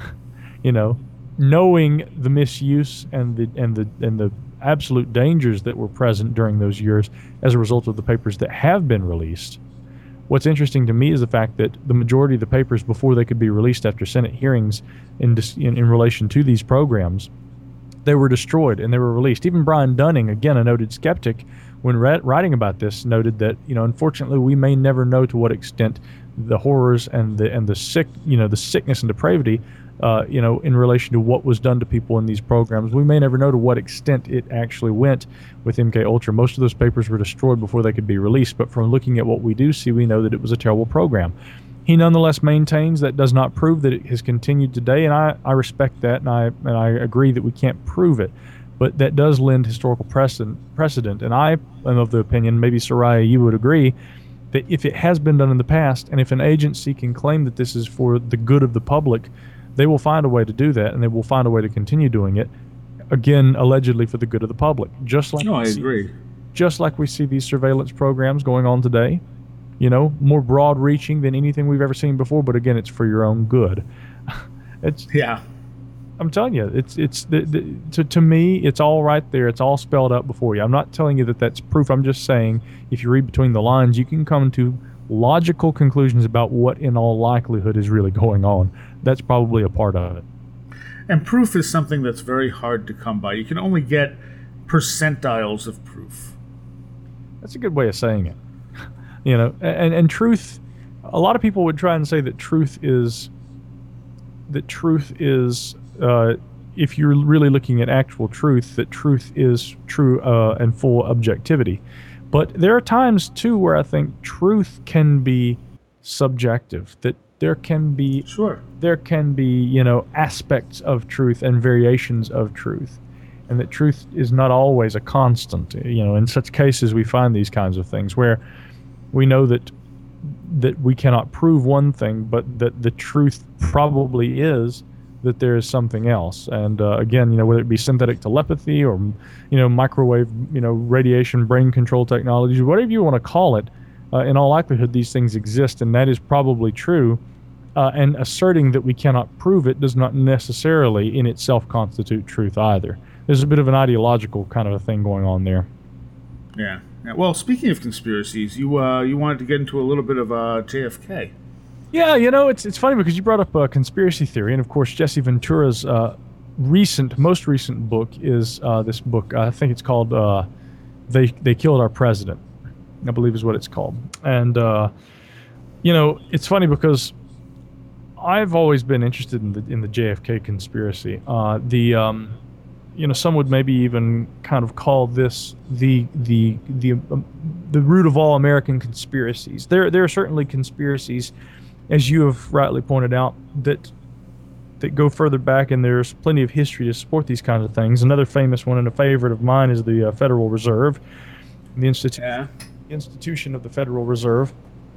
you know, knowing the misuse and the and the and the absolute dangers that were present during those years as a result of the papers that have been released, what's interesting to me is the fact that the majority of the papers, before they could be released after Senate hearings in in, in relation to these programs, they were destroyed and they were released. Even Brian Dunning, again a noted skeptic, when re- writing about this, noted that, you know, unfortunately, we may never know to what extent the horrors and the and the sick, you know, the sickness and depravity, uh, you know, in relation to what was done to people in these programs, we may never know to what extent it actually went with M K Ultra. Most of those papers were destroyed before they could be released, but from looking at what we do see, we know that it was a terrible program. He nonetheless maintains that does not prove that it has continued today, and I, I respect that, and I and I agree that we can't prove it. But that does lend historical precedent, precedent. And I am of the opinion, maybe Soraya, you would agree, that if it has been done in the past, and if an agency can claim that this is for the good of the public, they will find a way to do that, and they will find a way to continue doing it, again, allegedly for the good of the public. Just like
no, I
see,
agree.
Just like we see these surveillance programs going on today, you know, more broad-reaching than anything we've ever seen before, but again, it's for your own good. It's
yeah.
I'm telling you, it's it's the, the, to to me, it's all right there. It's all spelled out before you. I'm not telling you that that's proof. I'm just saying, if you read between the lines, you can come to logical conclusions about what, in all likelihood, is really going on. That's probably a part of it.
And proof is something that's very hard to come by. You can only get percentiles of proof.
That's a good way of saying it. You know, and and truth. A lot of people would try and say that truth is that truth is. Uh, if you're really looking at actual truth, that truth is true uh, and full objectivity. But there are times, too, where I think truth can be subjective, that there can be
sure.
there can be, you know, aspects of truth and variations of truth, and that truth is not always a constant. You know, in such cases, we find these kinds of things where we know that that we cannot prove one thing, but that the truth probably is that there is something else. And uh, again, you know, whether it be synthetic telepathy or, you know, microwave, you know, radiation brain control technologies, whatever you want to call it, uh, in all likelihood, these things exist, and that is probably true. Uh, and asserting that we cannot prove it does not necessarily in itself constitute truth either. There's a bit of an ideological kind of a thing going on there.
Yeah. yeah. Well, speaking of conspiracies, you uh, you wanted to get into a little bit of uh, J F K.
Yeah, you know, it's it's funny because you brought up a conspiracy theory, and of course, Jesse Ventura's uh, recent, most recent book is uh, this book. I think it's called uh, "They They Killed Our President," I believe is what it's called. And uh, you know, it's funny because I've always been interested in the in the J F K conspiracy. Uh, the um, you know, some would maybe even kind of call this the the the um, the root of all American conspiracies. There there are certainly conspiracies, as you have rightly pointed out, that that go further back, and there's plenty of history to support these kinds of things. Another famous one and a favorite of mine is the uh, Federal Reserve, the institu-
yeah.
institution of the Federal Reserve.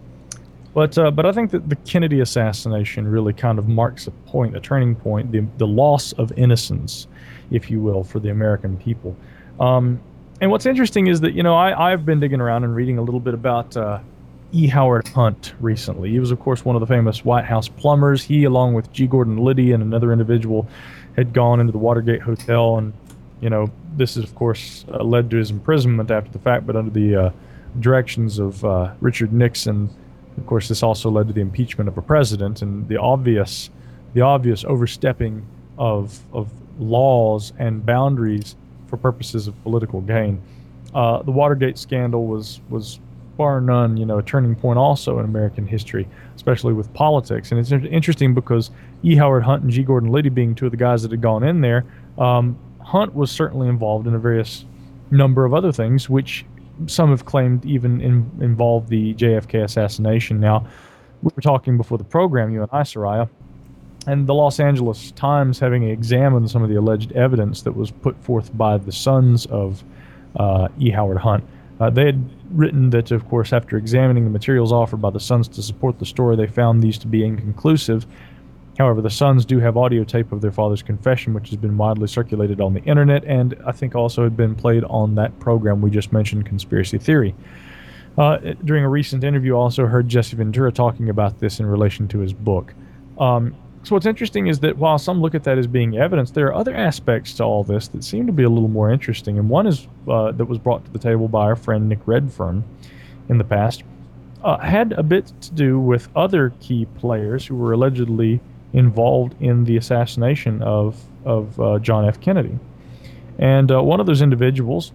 But uh, but I think that the Kennedy assassination really kind of marks a point, a turning point, the the loss of innocence, if you will, for the American people. Um, and what's interesting is that, you know, I, I've been digging around and reading a little bit about uh, E. Howard Hunt recently. He was, of course, one of the famous White House plumbers. He, along with G. Gordon Liddy and another individual, had gone into the Watergate Hotel. And, you know, this is, of course, uh, led to his imprisonment after the fact, but under the uh, directions of uh, Richard Nixon, Of course, this also led to the impeachment of a president and the obvious, the obvious overstepping of of laws and boundaries for purposes of political gain. Uh, the Watergate scandal was was bar none, you know, a turning point also in American history, especially with politics. And it's interesting because E. Howard Hunt and G. Gordon Liddy being two of the guys that had gone in there, um, Hunt was certainly involved in a various number of other things, which some have claimed even in, involved the J F K assassination. Now, we were talking before the program, you and I, Soraya, and the Los Angeles Times, having examined some of the alleged evidence that was put forth by the sons of uh, E. Howard Hunt, uh, they had written that, of course, after examining the materials offered by the sons to support the story, they found these to be inconclusive. However, the sons do have audio tape of their father's confession, which has been widely circulated on the internet, and I think also had been played on that program we just mentioned, Conspiracy Theory. Uh, during a recent interview, I also heard Jesse Ventura talking about this in relation to his book. Um, so what's interesting is that while some look at that as being evidence, there are other aspects to all this that seem to be a little more interesting, and one is uh, that was brought to the table by our friend Nick Redfern in the past, uh, had a bit to do with other key players who were allegedly involved in the assassination of, of uh, John F. Kennedy. And uh, one of those individuals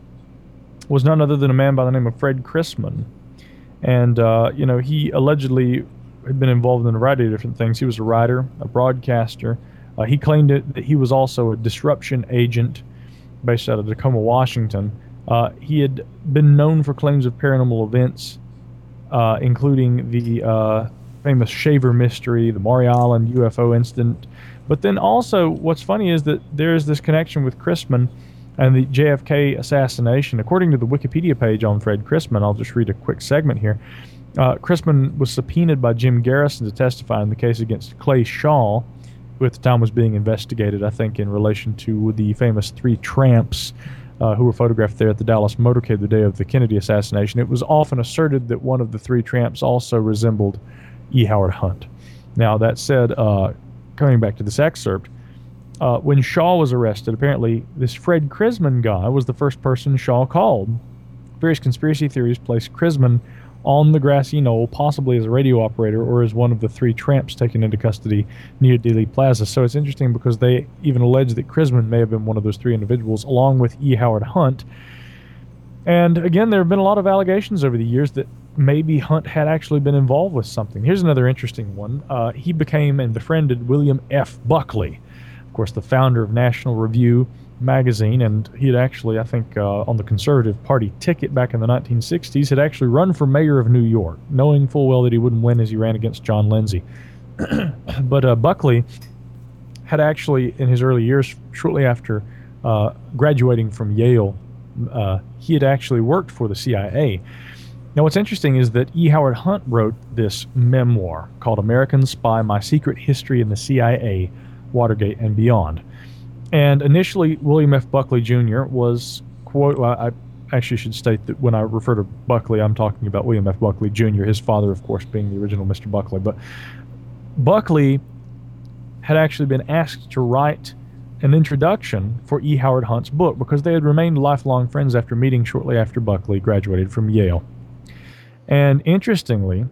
was none other than a man by the name of Fred Chrisman. And, uh, you know, he allegedly had been involved in a variety of different things. He was a writer, a broadcaster. Uh, he claimed it, that he was also a disruption agent based out of Tacoma, Washington. Uh, he had been known for claims of paranormal events, uh, including the uh, famous Shaver mystery, the Maury Island U F O incident. But then also, what's funny is that there's this connection with Chrisman and the J F K assassination. According to the Wikipedia page on Fred Chrisman, I'll just read a quick segment here. Uh, Chrisman was subpoenaed by Jim Garrison to testify in the case against Clay Shaw, who at the time was being investigated, I think, in relation to the famous three tramps uh, who were photographed there at the Dallas motorcade the day of the Kennedy assassination. It was often asserted that one of the three tramps also resembled E. Howard Hunt. Now, that said, uh, coming back to this excerpt, uh, when Shaw was arrested, apparently this Fred Chrisman guy was the first person Shaw called. Various conspiracy theories place Chrisman on the grassy knoll, possibly as a radio operator or as one of the three tramps taken into custody near Dealey Plaza. So it's interesting because they even allege that Chrisman may have been one of those three individuals, along with E. Howard Hunt. And again, there have been a lot of allegations over the years that maybe Hunt had actually been involved with something. Here's another interesting one. Uh, he became and befriended William F. Buckley, of course, the founder of National Review magazine, and he had actually, I think, uh, on the Conservative Party ticket back in the nineteen sixties, had actually run for mayor of New York, knowing full well that he wouldn't win as he ran against John Lindsay. But uh, Buckley had actually, in his early years, shortly after uh, graduating from Yale, uh, he had actually worked for the C I A. Now, what's interesting is that E. Howard Hunt wrote this memoir called American Spy, My Secret History in the C I A, Watergate, and Beyond. And initially, William F. Buckley Junior was, quote, well, I actually should state that when I refer to Buckley, I'm talking about William F. Buckley Junior, his father, of course, being the original Mister Buckley. But Buckley had actually been asked to write an introduction for E. Howard Hunt's book because they had remained lifelong friends after meeting shortly after Buckley graduated from Yale. And interestingly,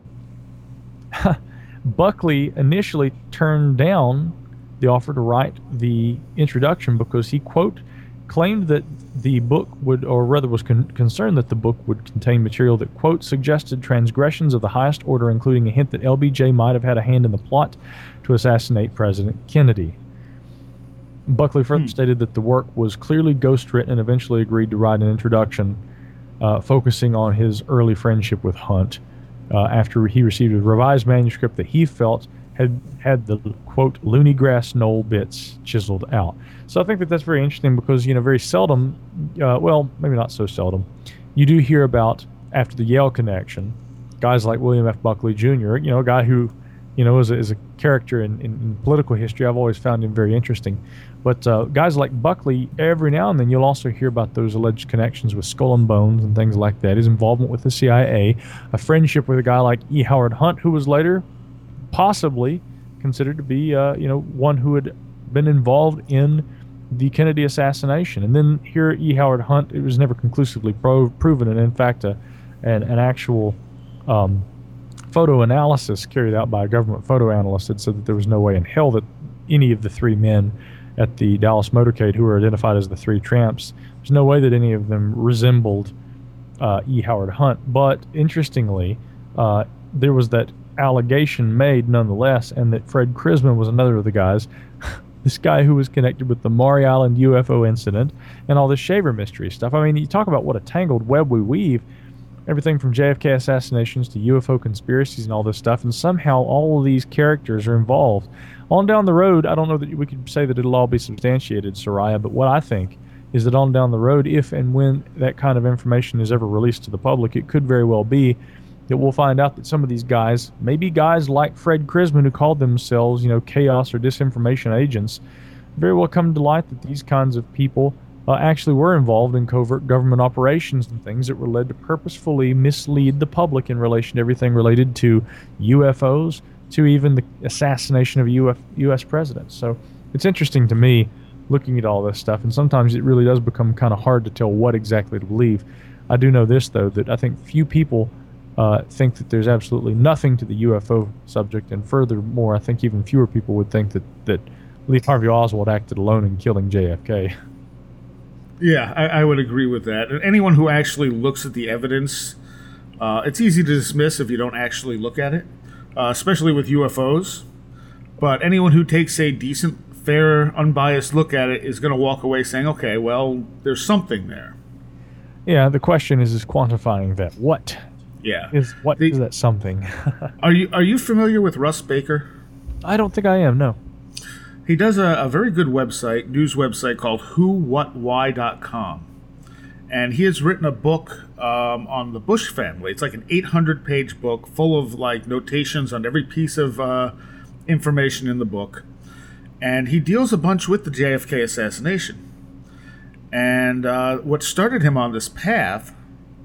Buckley initially turned down the offer to write the introduction because he, quote, claimed that the book would, or rather was con- concerned that the book would contain material that, quote, suggested transgressions of the highest order, including a hint that L B J might have had a hand in the plot to assassinate President Kennedy. Buckley further hmm. stated that the work was clearly ghostwritten and eventually agreed to write an introduction uh, focusing on his early friendship with Hunt uh, after he received a revised manuscript that he felt had had the, quote, loony grass knoll bits chiseled out. So I think that that's very interesting because, you know, very seldom, uh, well, maybe not so seldom, you do hear about, after the Yale connection, guys like William F. Buckley Junior, you know, a guy who, you know, is a, is a character in, in, in political history. I've always found him very interesting. But uh, guys like Buckley, every now and then you'll also hear about those alleged connections with Skull and Bones and things like that, his involvement with the C I A, a friendship with a guy like E. Howard Hunt, who was later possibly considered to be, uh, you know, one who had been involved in the Kennedy assassination. And then here, E. Howard Hunt, it was never conclusively pro- proven, and in fact, a, an, an actual um, photo analysis carried out by a government photo analyst had said that there was no way in hell that any of the three men at the Dallas motorcade who were identified as the three tramps, there's no way that any of them resembled uh, E. Howard Hunt. But interestingly, uh, there was that allegation made nonetheless, and that Fred Crisman was another of the guys, this guy who was connected with the Maury Island U F O incident and all this Shaver mystery stuff. I mean, you talk about what a tangled web we weave. Everything from J F K assassinations to U F O conspiracies and all this stuff, and somehow all of these characters are involved. On down the road, I don't know that we could say that it'll all be substantiated, Soraya, but what I think is that on down the road, if and when that kind of information is ever released to the public, it could very well be that we'll find out that some of these guys, maybe guys like Fred Crisman who called themselves, you know, chaos or disinformation agents, very well come to light that these kinds of people Uh, actually were involved in covert government operations and things that were led to purposefully mislead the public in relation to everything related to U F Os, to even the assassination of a U F, U S president. So it's interesting to me looking at all this stuff, and sometimes it really does become kind of hard to tell what exactly to believe. I do know this, though, that I think few people uh, think that there's absolutely nothing to the U F O subject, and furthermore, I think even fewer people would think that, that Lee Harvey Oswald acted alone in killing J F K.
Yeah, I, I would agree with that. And anyone who actually looks at the evidence, uh, it's easy to dismiss if you don't actually look at it, uh, especially with U F Os. But anyone who takes a decent, fair, unbiased look at it is going to walk away saying, okay, well, there's something there.
Yeah, the question is, is quantifying that. What?
Yeah.
Is, what
the,
is that something?
are you are you familiar with Russ Baker?
I don't think I am, no.
He does a, a very good website, news website called who what why dot com. And he has written a book um, on the Bush family. It's like an eight hundred page book full of like notations on every piece of uh, information in the book. And he deals a bunch with the J F K assassination. And uh, what started him on this path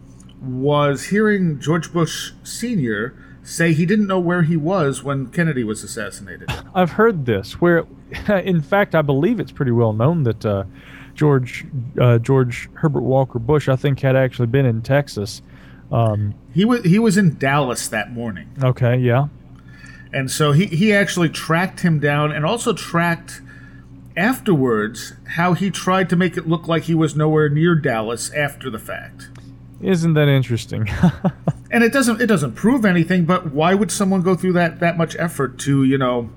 was hearing George Bush Senior say he didn't know where he was when Kennedy was assassinated.
I've heard this, where, in fact, I believe it's pretty well known that uh, George uh, George Herbert Walker Bush, I think, had actually been in Texas. Um,
he was he was in Dallas that morning.
Okay, yeah.
And so he, he actually tracked him down, and also tracked afterwards how he tried to make it look like he was nowhere near Dallas after the fact.
Isn't that interesting?
And it doesn't it doesn't prove anything, but why would someone go through that, that much effort to, you know,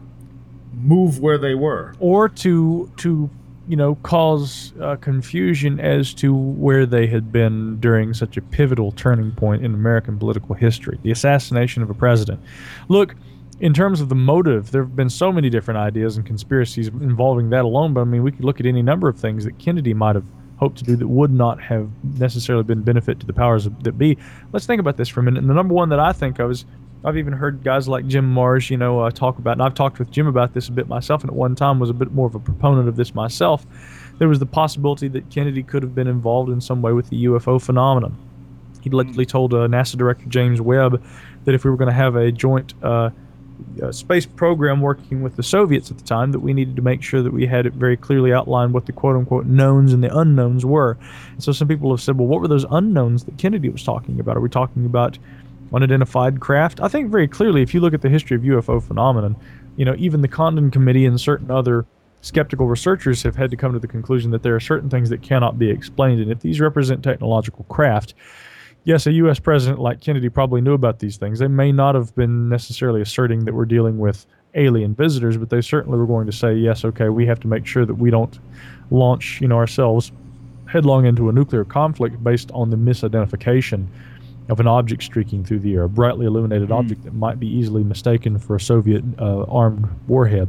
move where they were?
Or to, to you know, cause uh, confusion as to where they had been during such a pivotal turning point in American political history, the assassination of a president. Look, in terms of the motive, there have been so many different ideas and conspiracies involving that alone, but I mean, we could look at any number of things that Kennedy might have hoped to do that would not have necessarily been benefit to the powers that be. Let's think about this for a minute. And the number one that I think of is, I've even heard guys like Jim Marrs, you know, uh, talk about, and I've talked with Jim about this a bit myself, and at one time was a bit more of a proponent of this myself. There was the possibility that Kennedy could have been involved in some way with the U F O phenomenon. He allegedly told uh, NASA Director James Webb that if we were going to have a joint uh, uh, space program working with the Soviets at the time, that we needed to make sure that we had it very clearly outlined what the quote-unquote knowns and the unknowns were. And so some people have said, well, what were those unknowns that Kennedy was talking about? Are we talking about unidentified craft? I think very clearly, if you look at the history of U F O phenomenon, you know, even the Condon Committee and certain other skeptical researchers have had to come to the conclusion that there are certain things that cannot be explained. And if these represent technological craft, yes, a U S president like Kennedy probably knew about these things. They may not have been necessarily asserting that we're dealing with alien visitors, but they certainly were going to say, yes, okay, we have to make sure that we don't launch, you know, ourselves headlong into a nuclear conflict based on the misidentification of an object streaking through the air, a brightly illuminated mm. object that might be easily mistaken for a Soviet uh, armed warhead.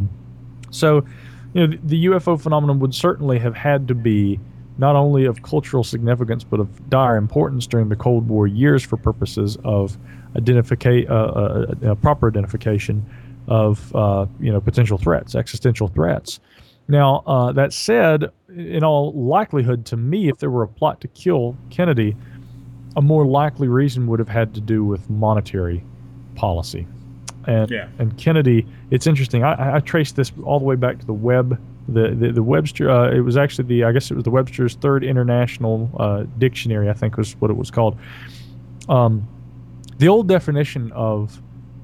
So, you know, the, the U F O phenomenon would certainly have had to be not only of cultural significance, but of dire importance during the Cold War years for purposes of identifica- uh, uh, uh, proper identification of uh, you know, potential threats, existential threats. Now, uh, that said, in all likelihood, to me, if there were a plot to kill Kennedy, a more likely reason would have had to do with monetary policy. And
yeah.
and Kennedy, it's interesting. I, I traced this all the way back to the Webb, the the, the Webster. Uh, it was actually the I guess it was the Webster's Third International uh, Dictionary, I think was what it was called. Um, the old definition of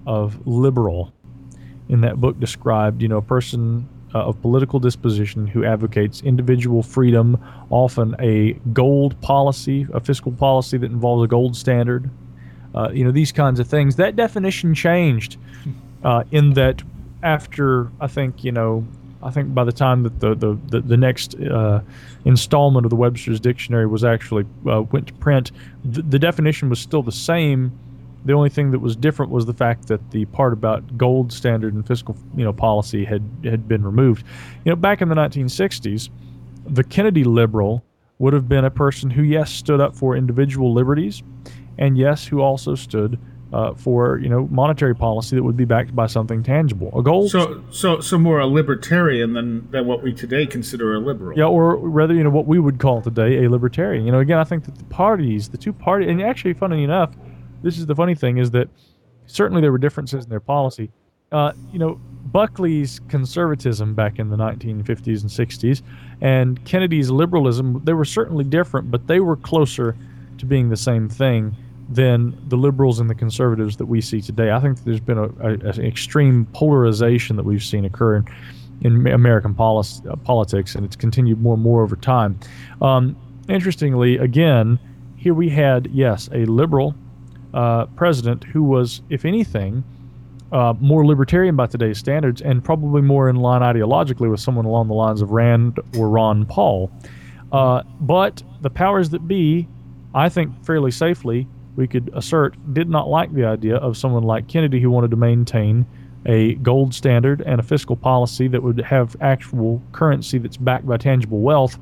of liberal in that book described, you know, a person uh, of political disposition who advocates individual freedom, often a gold policy, a fiscal policy that involves a gold standard, uh, you know, these kinds of things. That definition changed uh, in that after, I think, you know, I think by the time that the the, the, the next uh, installment of the Webster's Dictionary was actually uh, went to print, the, the definition was still the same. The only thing that was different was the fact that the part about gold standard and fiscal, you know, policy had had been removed. You know, back in the nineteen sixties, the Kennedy liberal would have been a person who, yes, stood up for individual liberties, and yes, who also stood uh, for, you know, monetary policy that would be backed by something tangible. A gold.
So, so, so more a libertarian than than what we today consider a liberal.
Yeah, or rather, you know, what we would call today a libertarian. You know, again, I think that the parties, the two parties, and actually, funny enough, this is the funny thing, is that certainly there were differences in their policy. Uh, you know, Buckley's conservatism back in the nineteen fifties and sixties and Kennedy's liberalism, they were certainly different, but they were closer to being the same thing than the liberals and the conservatives that we see today. I think that there's been a, a, an extreme polarization that we've seen occur in, in American policy, uh, politics, and it's continued more and more over time. Um, interestingly, again, here we had, yes, a liberal uh, president who was, if anything, uh, more libertarian by today's standards and probably more in line ideologically with someone along the lines of Rand or Ron Paul. Uh, but the powers that be, I think fairly safely, we could assert, did not like the idea of someone like Kennedy who wanted to maintain a gold standard and a fiscal policy that would have actual currency that's backed by tangible wealth.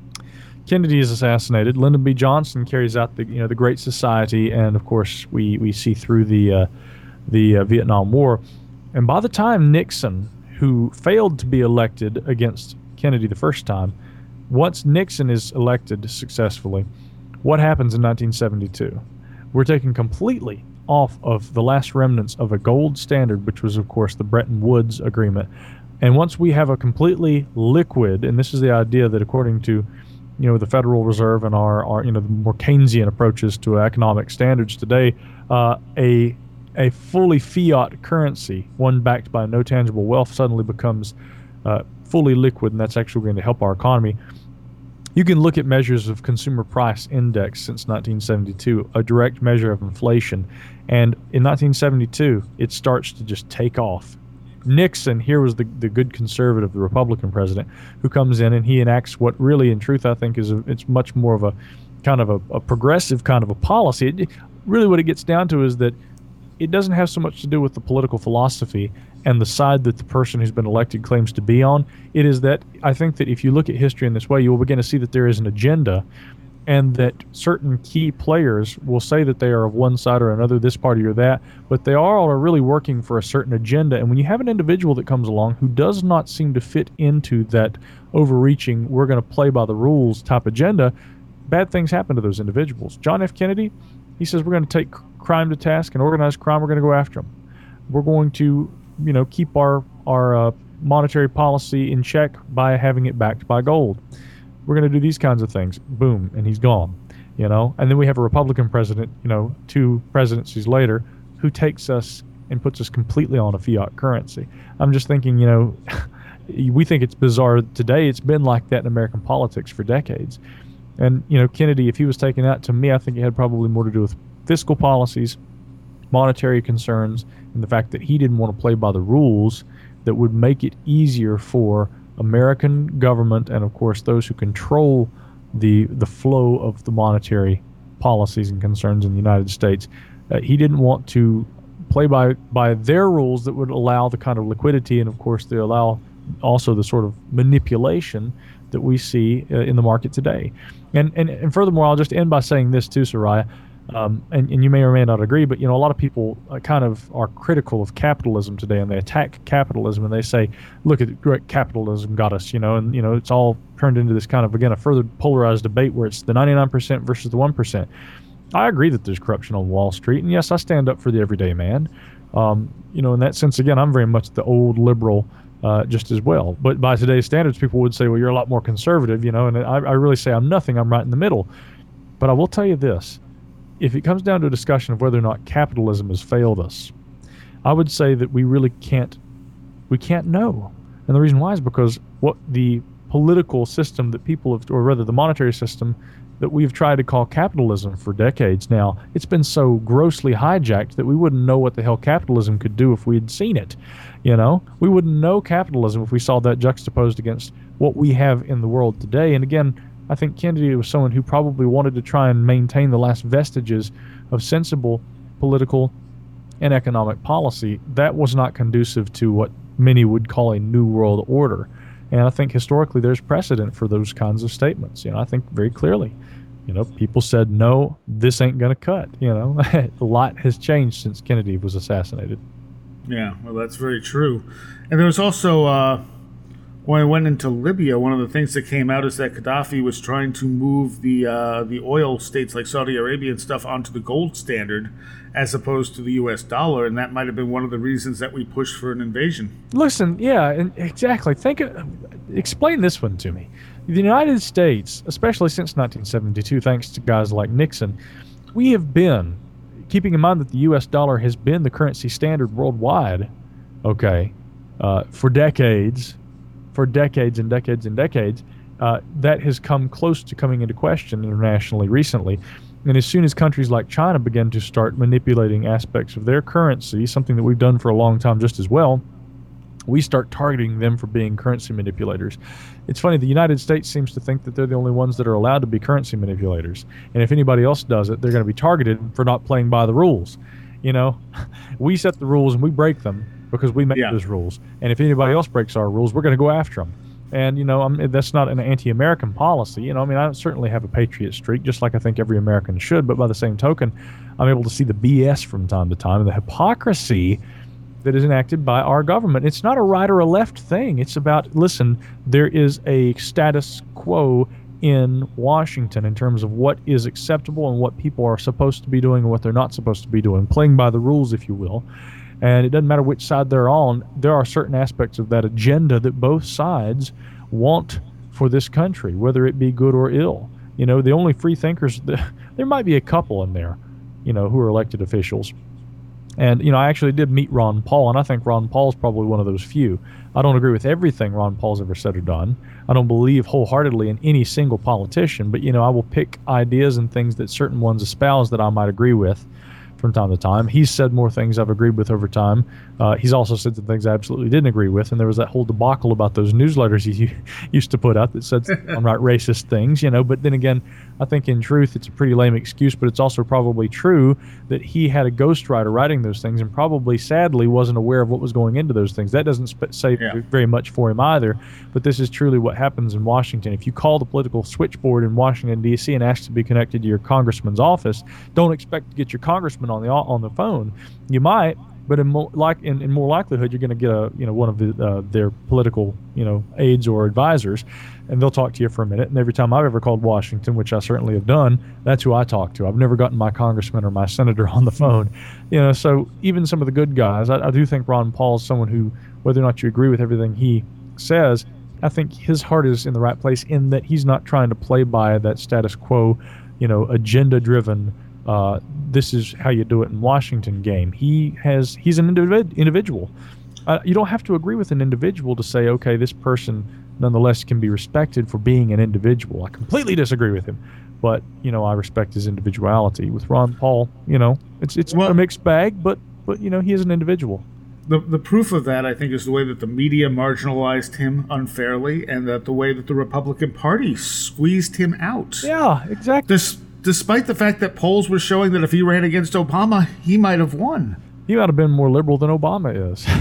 Kennedy is assassinated. Lyndon B. Johnson carries out the, you know, the Great Society, and of course we we see through the uh, the uh, Vietnam War. And by the time Nixon, who failed to be elected against Kennedy the first time, once Nixon is elected successfully, what happens in nineteen seventy-two? We're taken completely off of the last remnants of a gold standard, which was, of course, the Bretton Woods Agreement. And once we have a completely liquid, and this is the idea that according to, you know, the Federal Reserve and our, our you know, the more Keynesian approaches to economic standards today, uh, a a fully fiat currency, one backed by no tangible wealth, suddenly becomes uh, fully liquid, and that's actually going to help our economy. You can look at measures of consumer price index since nineteen seventy-two, a direct measure of inflation. And in nineteen seventy-two, it starts to just take off. Nixon, here was the, the good conservative, the Republican president, who comes in and he enacts what really, in truth, I think is a, it's much more of a kind of a, a progressive kind of a policy. It, really what it gets down to is that it doesn't have so much to do with the political philosophy and the side that the person who's been elected claims to be on. It is that I think that if you look at history in this way, you will begin to see that there is an agenda, and that certain key players will say that they are of one side or another, this party or that, but they all are really working for a certain agenda. And when you have an individual that comes along who does not seem to fit into that overreaching, we're going to play by the rules type agenda, bad things happen to those individuals. John F. Kennedy, he says we're going to take crime to task and organized crime, we're going to go after them. We're going to, you know, keep our, our uh, monetary policy in check by having it backed by gold. We're going to do these kinds of things. Boom, and he's gone, you know. And then we have a Republican president, you know, two presidencies later, who takes us and puts us completely on a fiat currency. I'm just thinking, you know, we think it's bizarre today. It's been like that in American politics for decades. And, you know, Kennedy, if he was taken out, to me, I think it had probably more to do with fiscal policies, monetary concerns, and the fact that he didn't want to play by the rules that would make it easier for American government and, of course, those who control the the flow of the monetary policies and concerns in the United States. Uh, he didn't want to play by by their rules that would allow the kind of liquidity and, of course, they allow also the sort of manipulation that we see uh, in the market today. And, and and furthermore, I'll just end by saying this too, Soraya. Um, and, and you may or may not agree, but, you know, a lot of people uh, kind of are critical of capitalism today, and they attack capitalism, and they say, look, at great capitalism got us, you know, and, you know, it's all turned into this kind of, again, a further polarized debate where it's the ninety-nine percent versus the one percent. I agree that there's corruption on Wall Street, and yes, I stand up for the everyday man. Um, you know, in that sense, again, I'm very much the old liberal uh, just as well. But by today's standards, people would say, well, you're a lot more conservative, you know, and I, I really say I'm nothing. I'm right in the middle. But I will tell you this. If it comes down to a discussion of whether or not capitalism has failed us, I would say that we really can't we can't know. And the reason why is because what the political system that people have, or rather the monetary system that we've tried to call capitalism for decades now, it's been so grossly hijacked that we wouldn't know what the hell capitalism could do if we had seen it. You know, we wouldn't know capitalism if we saw that juxtaposed against what we have in the world today. And again, I think Kennedy was someone who probably wanted to try and maintain the last vestiges of sensible political and economic policy. That was not conducive to what many would call a new world order. And I think historically there's precedent for those kinds of statements. You know, I think very clearly, you know, people said, no, this ain't going to cut. You know, a lot has changed since Kennedy was assassinated.
Yeah, well, that's very true. And there was also, uh, when I went into Libya, one of the things that came out is that Gaddafi was trying to move the uh, the oil states like Saudi Arabia and stuff onto the gold standard as opposed to the U S dollar, and that might have been one of the reasons that we pushed for an invasion.
Listen, yeah, and exactly. Think, of, explain this one to me. The United States, especially since nineteen seventy-two, thanks to guys like Nixon, we have been, keeping in mind that the U S dollar has been the currency standard worldwide, okay, uh, for decades, for decades and decades and decades, uh, that has come close to coming into question internationally recently. And as soon as countries like China began to start manipulating aspects of their currency, something that we've done for a long time just as well, we start targeting them for being currency manipulators. It's funny, the United States seems to think that they're the only ones that are allowed to be currency manipulators. And if anybody else does it, they're going to be targeted for not playing by the rules. You know, we set the rules and we break them because we make yeah. those rules. And if anybody else breaks our rules, we're going to go after them. And, you know, I'm, that's not an anti-American policy. You know, I mean, I certainly have a patriot streak, just like I think every American should. But by the same token, I'm able to see the B S from time to time and the hypocrisy that is enacted by our government. It's not a right or a left thing. It's about, listen, there is a status quo in Washington in terms of what is acceptable and what people are supposed to be doing and what they're not supposed to be doing, playing by the rules, if you will. And it doesn't matter which side they're on, there are certain aspects of that agenda that both sides want for this country, whether it be good or ill. You know, the only free thinkers, there might be a couple in there, you know, who are elected officials. And, you know, I actually did meet Ron Paul, and I think Ron Paul's probably one of those few. I don't agree with everything Ron Paul's ever said or done. I don't believe wholeheartedly in any single politician, but, you know, I will pick ideas and things that certain ones espouse that I might agree with from time to time. He's said more things I've agreed with over time. Uh, he's also said some things I absolutely didn't agree with, and there was that whole debacle about those newsletters he used to put out that said downright racist things, you know. But then again, I think in truth it's a pretty lame excuse, but it's also probably true that he had a ghostwriter writing those things and probably, sadly, wasn't aware of what was going into those things. That doesn't sp- say yeah. very much for him either, but this is truly what happens in Washington. If you call the political switchboard in Washington, D C and ask to be connected to your congressman's office, don't expect to get your congressman on the on the phone. You might, but in more like in, in more likelihood, you're going to get a you know one of the, uh, their political you know aides or advisors, and they'll talk to you for a minute. And every time I've ever called Washington, which I certainly have done, that's who I talk to. I've never gotten my congressman or my senator on the phone. You know, so even some of the good guys, I, I do think Ron Paul is someone who, whether or not you agree with everything he says, I think his heart is in the right place in that he's not trying to play by that status quo, you know, agenda-driven. Uh, this is how you do it in Washington game. He has he's an individ, individual. Uh, you don't have to agree with an individual to say, okay, this person nonetheless can be respected for being an individual. I completely disagree with him, but you know I respect his individuality. With Ron Paul, you know it's it's well, a mixed bag, but but you know he is an individual.
The the proof of that, I think, is the way that the media marginalized him unfairly, and that the way that the Republican Party squeezed him out.
Yeah, exactly.
This. Despite the fact that polls were showing that if he ran against Obama, he might have won.
He might have been more liberal than Obama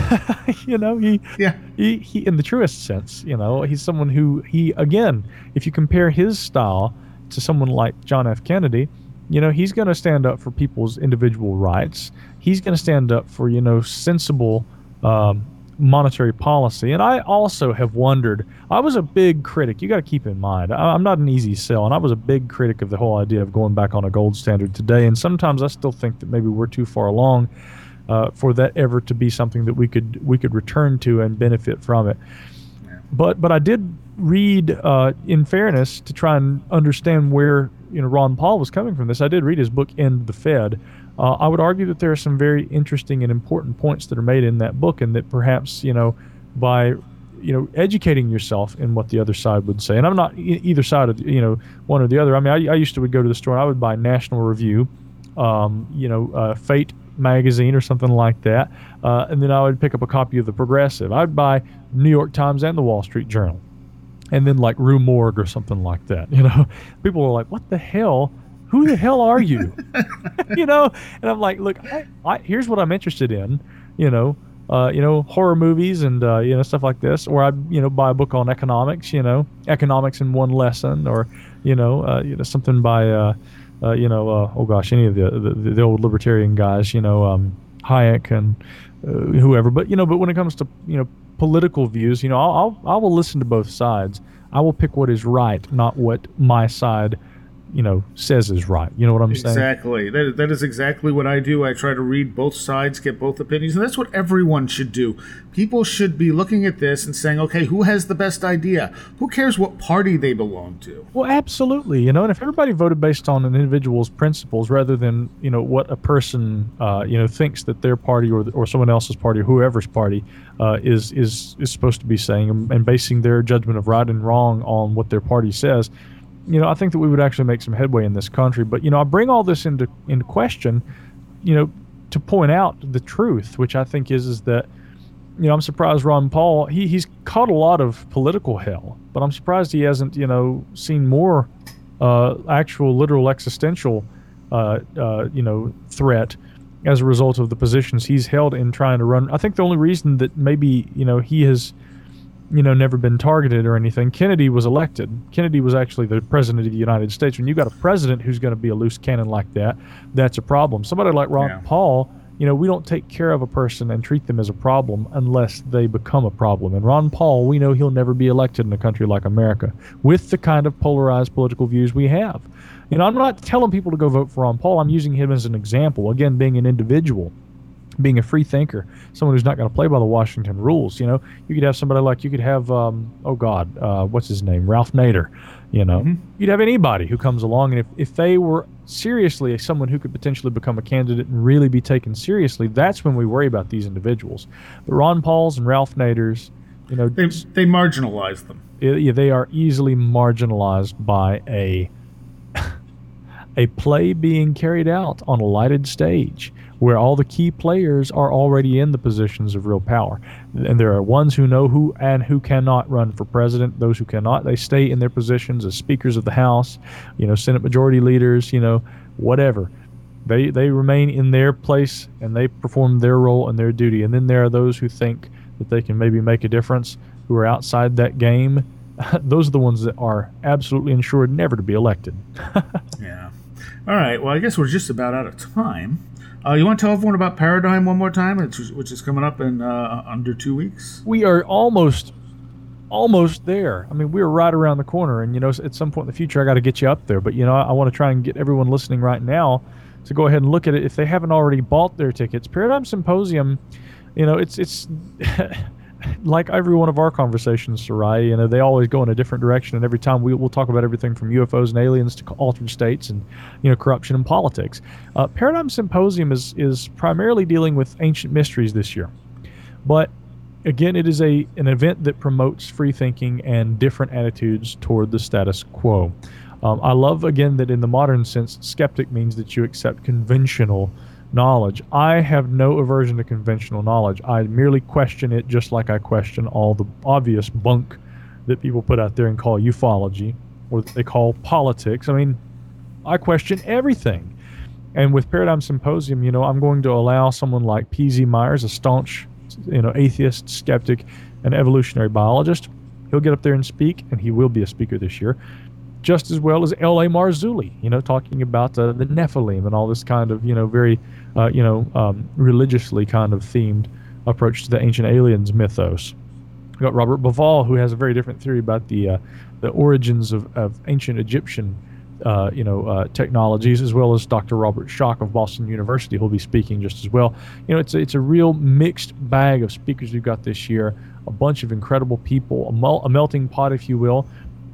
is. you know, he,
yeah.
he, he, in the truest sense, you know, he's someone who, he, again, if you compare his style to someone like John F. Kennedy, you know, he's going to stand up for people's individual rights. He's going to stand up for, you know, sensible um, monetary policy. And I also have wondered, I was a big critic. You got to keep in mind, I, I'm not an easy sell, and I was a big critic of the whole idea of going back on a gold standard today. And sometimes I still think that maybe we're too far along uh, for that ever to be something that we could we could return to and benefit from it. Yeah. But but I did read, uh, in fairness, to try and understand where you know Ron Paul was coming from this. I did read his book, End the Fed. Uh, I would argue that there are some very interesting and important points that are made in that book, and that perhaps, you know, by, you know, educating yourself in what the other side would say. And I'm not e- either side of, you know, one or the other. I mean, I, I used to would go to the store and I would buy National Review, um, you know, uh, Fate magazine or something like that. Uh, and then I would pick up a copy of the Progressive. I'd buy New York Times and the Wall Street Journal. And then like Rue Morgue or something like that. You know, people were like, what the hell? Who the hell are you? You know, and I'm like, look, I, I, here's what I'm interested in, you know, uh, you know, horror movies and, uh, you know, stuff like this. Or I, you know, buy a book on economics, you know, economics in one lesson, or, you know, uh, you know, something by, uh, uh, you know, uh, oh gosh, any of the, the, the old libertarian guys, you know, um, Hayek and uh, whoever. But, you know, but when it comes to, you know, political views, you know, I'll, I'll, I will listen to both sides. I will pick what is right, not what my side, you know, says is right. You know what I'm saying?
Exactly. That, that is exactly what I do. I try to read both sides, get both opinions, and that's what everyone should do. People should be looking at this and saying, okay, who has the best idea? Who cares what party they belong to?
Well, absolutely. You know, and if everybody voted based on an individual's principles rather than, you know, what a person, uh, you know, thinks that their party or or someone else's party or whoever's party uh, is, is, is supposed to be saying, and, and basing their judgment of right and wrong on what their party says, you know, I think that we would actually make some headway in this country. But, you know, I bring all this into into question, you know, to point out the truth, which I think is is that, you know, I'm surprised Ron Paul, he he's caught a lot of political hell, but I'm surprised he hasn't, you know, seen more uh, actual, literal, existential, uh, uh, you know, threat as a result of the positions he's held in trying to run. I think the only reason that maybe, you know, he has, you know, never been targeted or anything. Kennedy was elected. Kennedy was actually the president of the United States. When you got a president who's going to be a loose cannon like that, that's a problem. Somebody like Ron
Yeah.
Paul, you know, we don't take care of a person and treat them as a problem unless they become a problem. And Ron Paul, we know he'll never be elected in a country like America with the kind of polarized political views we have. You know, I'm not telling people to go vote for Ron Paul. I'm using him as an example, again, being an individual, being a free thinker, someone who's not going to play by the Washington rules. You know, you could have somebody like, you could have, um, oh God, uh, what's his name? Ralph Nader. You know, mm-hmm. You'd have anybody who comes along, and if, if they were seriously someone who could potentially become a candidate and really be taken seriously, that's when we worry about these individuals. But Ron Paul's and Ralph Nader's, you know,
they, they marginalize them.
It, they are easily marginalized by a a play being carried out on a lighted stage, where all the key players are already in the positions of real power. And there are ones who know who and who cannot run for president. Those who cannot, they stay in their positions as speakers of the House, you know, Senate Majority Leaders, you know, whatever. They they remain in their place and they perform their role and their duty. And then there are those who think that they can maybe make a difference, who are outside that game. Those are the ones that are absolutely ensured never to be elected.
Yeah. All right. Well, I guess we're just about out of time. Uh, you want to tell everyone about Paradigm one more time, which is, which is coming up in uh, under two weeks?
We are almost, almost there. I mean, we're right around the corner, and you know, at some point in the future, I got to get you up there. But you know, I, I want to try and get everyone listening right now to go ahead and look at it if they haven't already bought their tickets. Paradigm Symposium, you know, it's it's. Like every one of our conversations, Sarai, you know, they always go in a different direction, and every time we, we'll talk about everything from U F Os and aliens to altered states and, you know, corruption and politics. Uh, Paradigm Symposium is is primarily dealing with ancient mysteries this year, but again, it is a an event that promotes free thinking and different attitudes toward the status quo. Um, I love again that in the modern sense, skeptic means that you accept conventional knowledge. I have no aversion to conventional knowledge. I merely question it just like I question all the obvious bunk that people put out there and call ufology, or that they call politics. I mean, I question everything. And with Paradigm Symposium, you know, I'm going to allow someone like P Z Myers, a staunch, you know, atheist, skeptic, and evolutionary biologist. He'll get up there and speak, and he will be a speaker this year, just as well as L A Marzulli, you know, talking about uh, the Nephilim and all this kind of, you know, very, uh, you know, um, religiously kind of themed approach to the ancient aliens mythos. We've got Robert Bauval, who has a very different theory about the uh, the origins of, of ancient Egyptian, uh, you know, uh, technologies, as well as Doctor Robert Schoch of Boston University, who'll be speaking just as well. You know, it's a, it's a real mixed bag of speakers we've got this year, a bunch of incredible people, a, mel- a melting pot, if you will.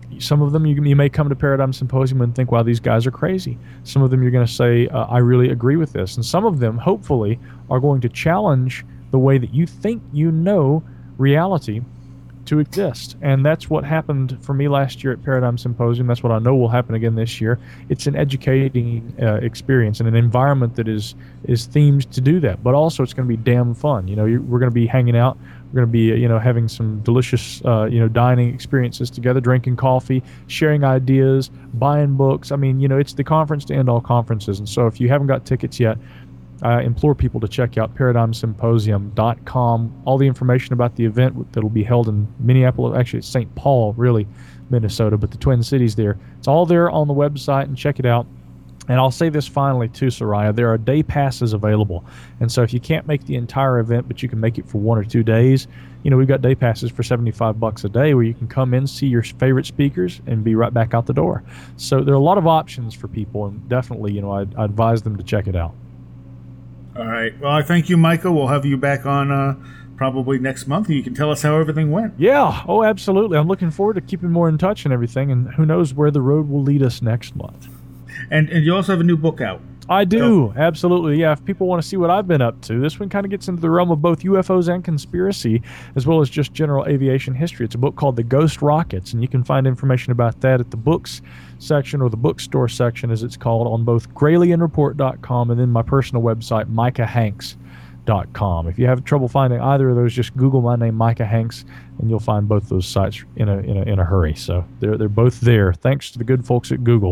some of them you, you may come to Paradigm Symposium and think, wow, these guys are crazy. Some of them you're going to say, uh, I really agree with this. And some of them, hopefully, are going to challenge the way that you think you know reality to exist. And that's what happened for me last year at Paradigm Symposium. That's what I know will happen again this year. It's an educating uh, experience and an environment that is is themed to do that. But also it's going to be damn fun. You know, you, we're going to be hanging out. We're going to be, you know, having some delicious, uh, you know, dining experiences together, drinking coffee, sharing ideas, buying books. I mean, you know, it's the conference to end all conferences. And so if you haven't got tickets yet, I implore people to check out paradigm symposium dot com. All the information about the event that will be held in Minneapolis, actually it's Saint Paul, really, Minnesota, but the Twin Cities there. It's all there on the website, and check it out. And I'll say this finally too, Soraya, there are day passes available. And so if you can't make the entire event, but you can make it for one or two days, you know, we've got day passes for seventy-five bucks a day where you can come in, see your favorite speakers, and be right back out the door. So there are a lot of options for people, and definitely, you know, I, I advise them to check it out.
All right. Well, I thank you, Michael. We'll have you back on uh, probably next month, and you can tell us how everything went.
Yeah. Oh, absolutely. I'm looking forward to keeping more in touch and everything, and who knows where the road will lead us next month.
And and you also have a new book out.
I do. So. Absolutely. Yeah. If people want to see what I've been up to, this one kind of gets into the realm of both U F Os and conspiracy, as well as just general aviation history. It's a book called The Ghost Rockets, and you can find information about that at the books section, or the bookstore section as it's called, on both gralien report dot com and then my personal website, micah hanks dot com. If you have trouble finding either of those, just Google my name, Micah Hanks, and you'll find both those sites in a in a, in a hurry. So they're they're both there. Thanks to the good folks at Google.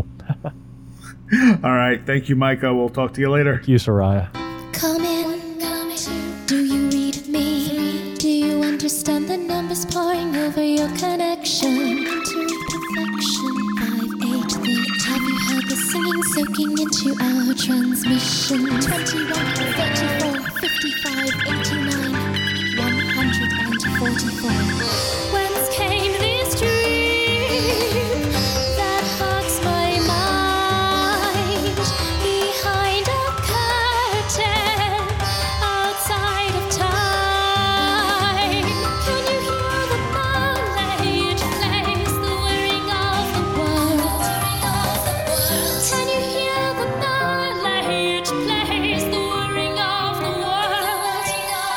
All right. Thank you, Micah. We'll talk to you later.
Thank you, Soraya.
Come in, come in. Do you read me? Do you understand the numbers pouring over your connection? To perfection, five, eight, three. Have you heard the singing soaking into our transmission? twenty-one, thirty-four, fifty-five, eighty-nine, one hundred forty-four. Whence came this dream that hugs my mind? Behind a curtain, outside of time. Can you hear the ballet it plays, the whirring of the world? Can you hear the ballet it plays, the whirring of the world?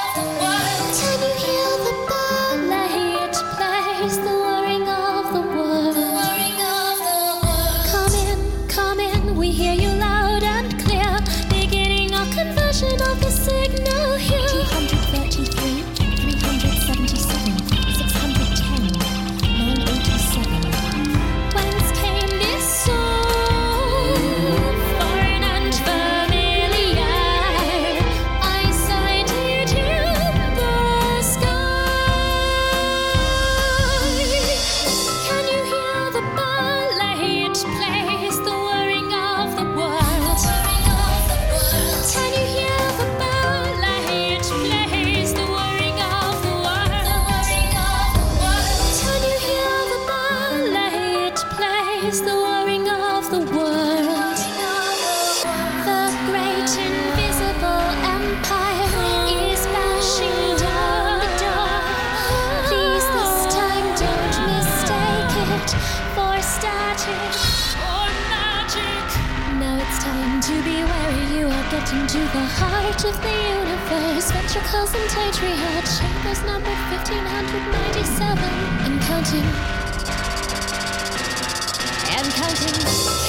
Can you hear the ballet it plays, the whirring of the world? Come in, come in, we hear you loud and clear, beginning our conversion of the signal here. two hundred thirty-three, three hundred seventy-seven, six hundred ten, nine eighty-seven. Whence came this song, foreign and familiar? I sighted in the sky. Can you hear the ballet it plays, the whirring of the world? Can you hear the ballet it plays, the whirring of the world? Can you hear the ballet it plays, the whirring of the world? The great invisible empire is bashing down the door. Please this time don't mistake it for static or magic. Now it's time to be wary. You are getting to the heart of the universe. Ventricles and atrium, chambers number fifteen ninety-seven, and counting. And counting.